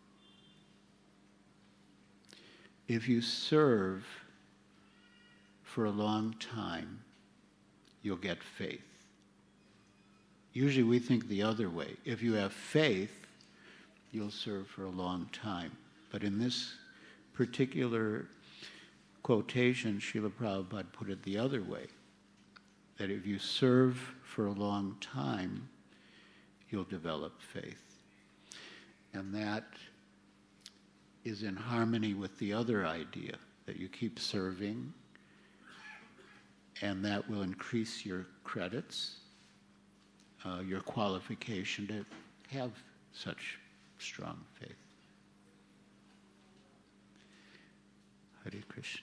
if you serve for a long time, you'll get faith. Usually we think the other way. If you have faith, you'll serve for a long time. But in this particular quotation, Srila Prabhupada put it the other way, that if you serve for a long time, you'll develop faith. And that is in harmony with the other idea, that you keep serving, and that will increase your credits, uh, your qualification to have such strong faith. Hare Krishna.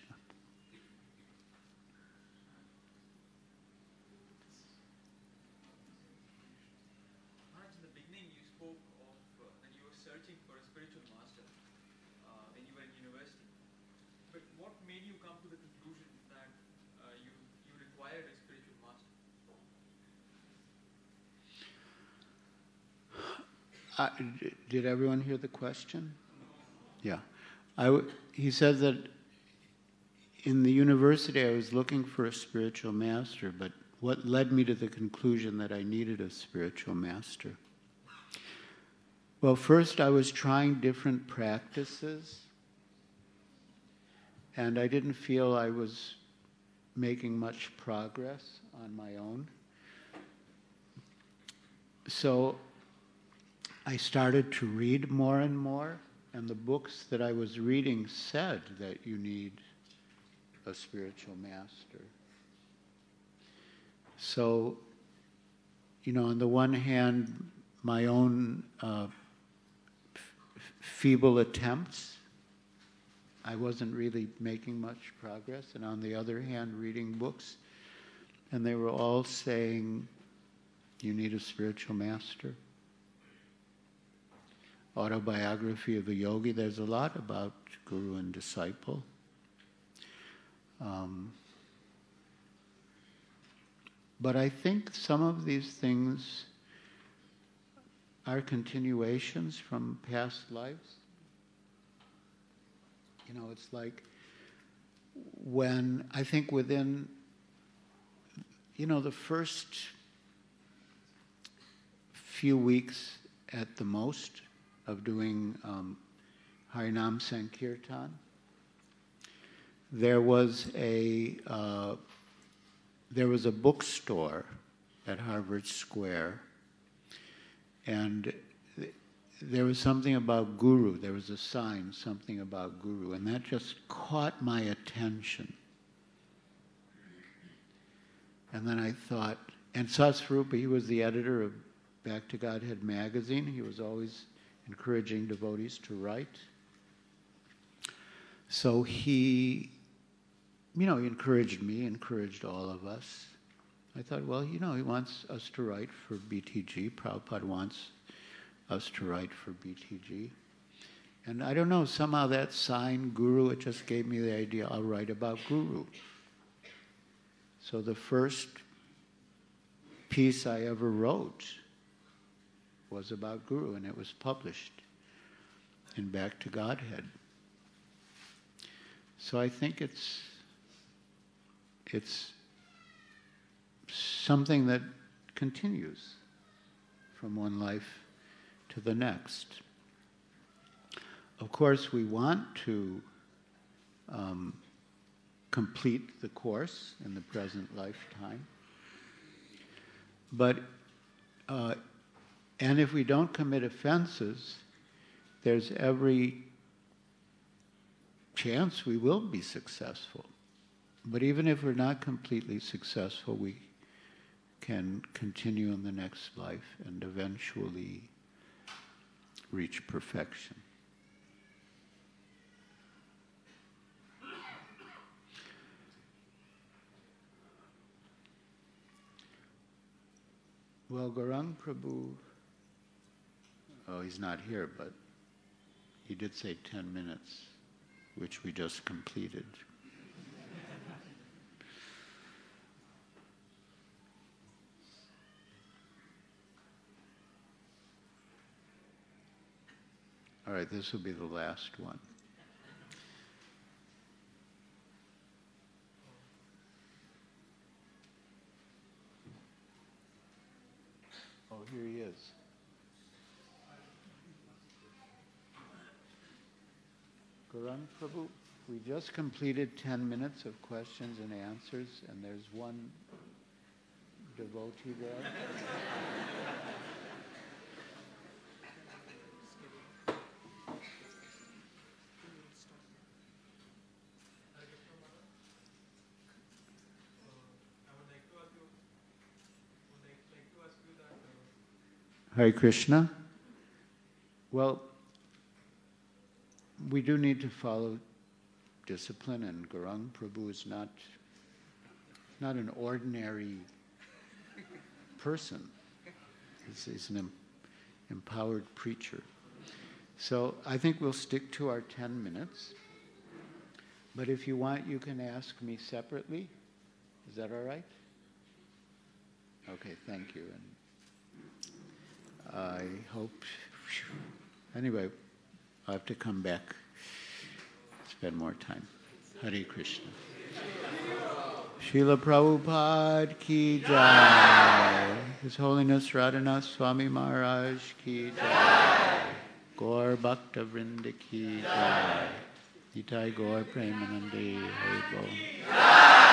Uh, did everyone hear the question? Yeah. I w- he said that in the university I was looking for a spiritual master, but what led me to the conclusion that I needed a spiritual master? Well, first I was trying different practices, and I didn't feel I was making much progress on my own. So I started to read more and more, and the books that I was reading said that you need a spiritual master. So, you know, on the one hand, my own uh, f- feeble attempts, I wasn't really making much progress, and on the other hand, reading books, and they were all saying, you need a spiritual master. Autobiography of a Yogi, there's a lot about guru and disciple. Um, but I think some of these things are continuations from past lives. You know, it's like when, I think within, you know, the first few weeks at the most of doing um, Harinam Sankirtan, there was a uh, there was a bookstore at Harvard Square, and th- there was something about Guru. There was a sign, something about Guru, and that just caught my attention. And then I thought, and Satsvarupa, he was the editor of Back to Godhead magazine. He was always encouraging devotees to write. So he, you know, he encouraged me, encouraged all of us. I thought, well, you know, he wants us to write for B T G. Prabhupada wants us to write for B T G. And I don't know, somehow that sign, Guru, it just gave me the idea, I'll write about Guru. So the first piece I ever wrote was about Guru, and it was published in Back to Godhead. So I think it's it's something that continues from one life to the next. Of course, we want to um, complete the course in the present lifetime. But, uh, and if we don't commit offenses, there's every chance we will be successful. But even if we're not completely successful, we can continue in the next life and eventually reach perfection. Well, Gaurang Prabhu, oh, he's not here, but he did say ten minutes, which we just completed. All right, this will be the last one. Oh, here he is. Gaurang Prabhu, we just completed ten minutes of questions and answers, and there's one devotee there. Hare Krishna. Well, we do need to follow discipline, and Gaurang Prabhu is not, not an ordinary person. He's, he's an em, empowered preacher. So I think we'll stick to our ten minutes. But if you want, you can ask me separately. Is that all right? Okay, thank you. And I hope, anyway, I'll have to come back, spend more time. Hare Krishna. Srila Prabhupada ki jai. His Holiness Radhanath Swami Maharaj ki jai. Gaur Bhakta Vrinda ki jai. Nitai Gaur Premanande Hare Bol.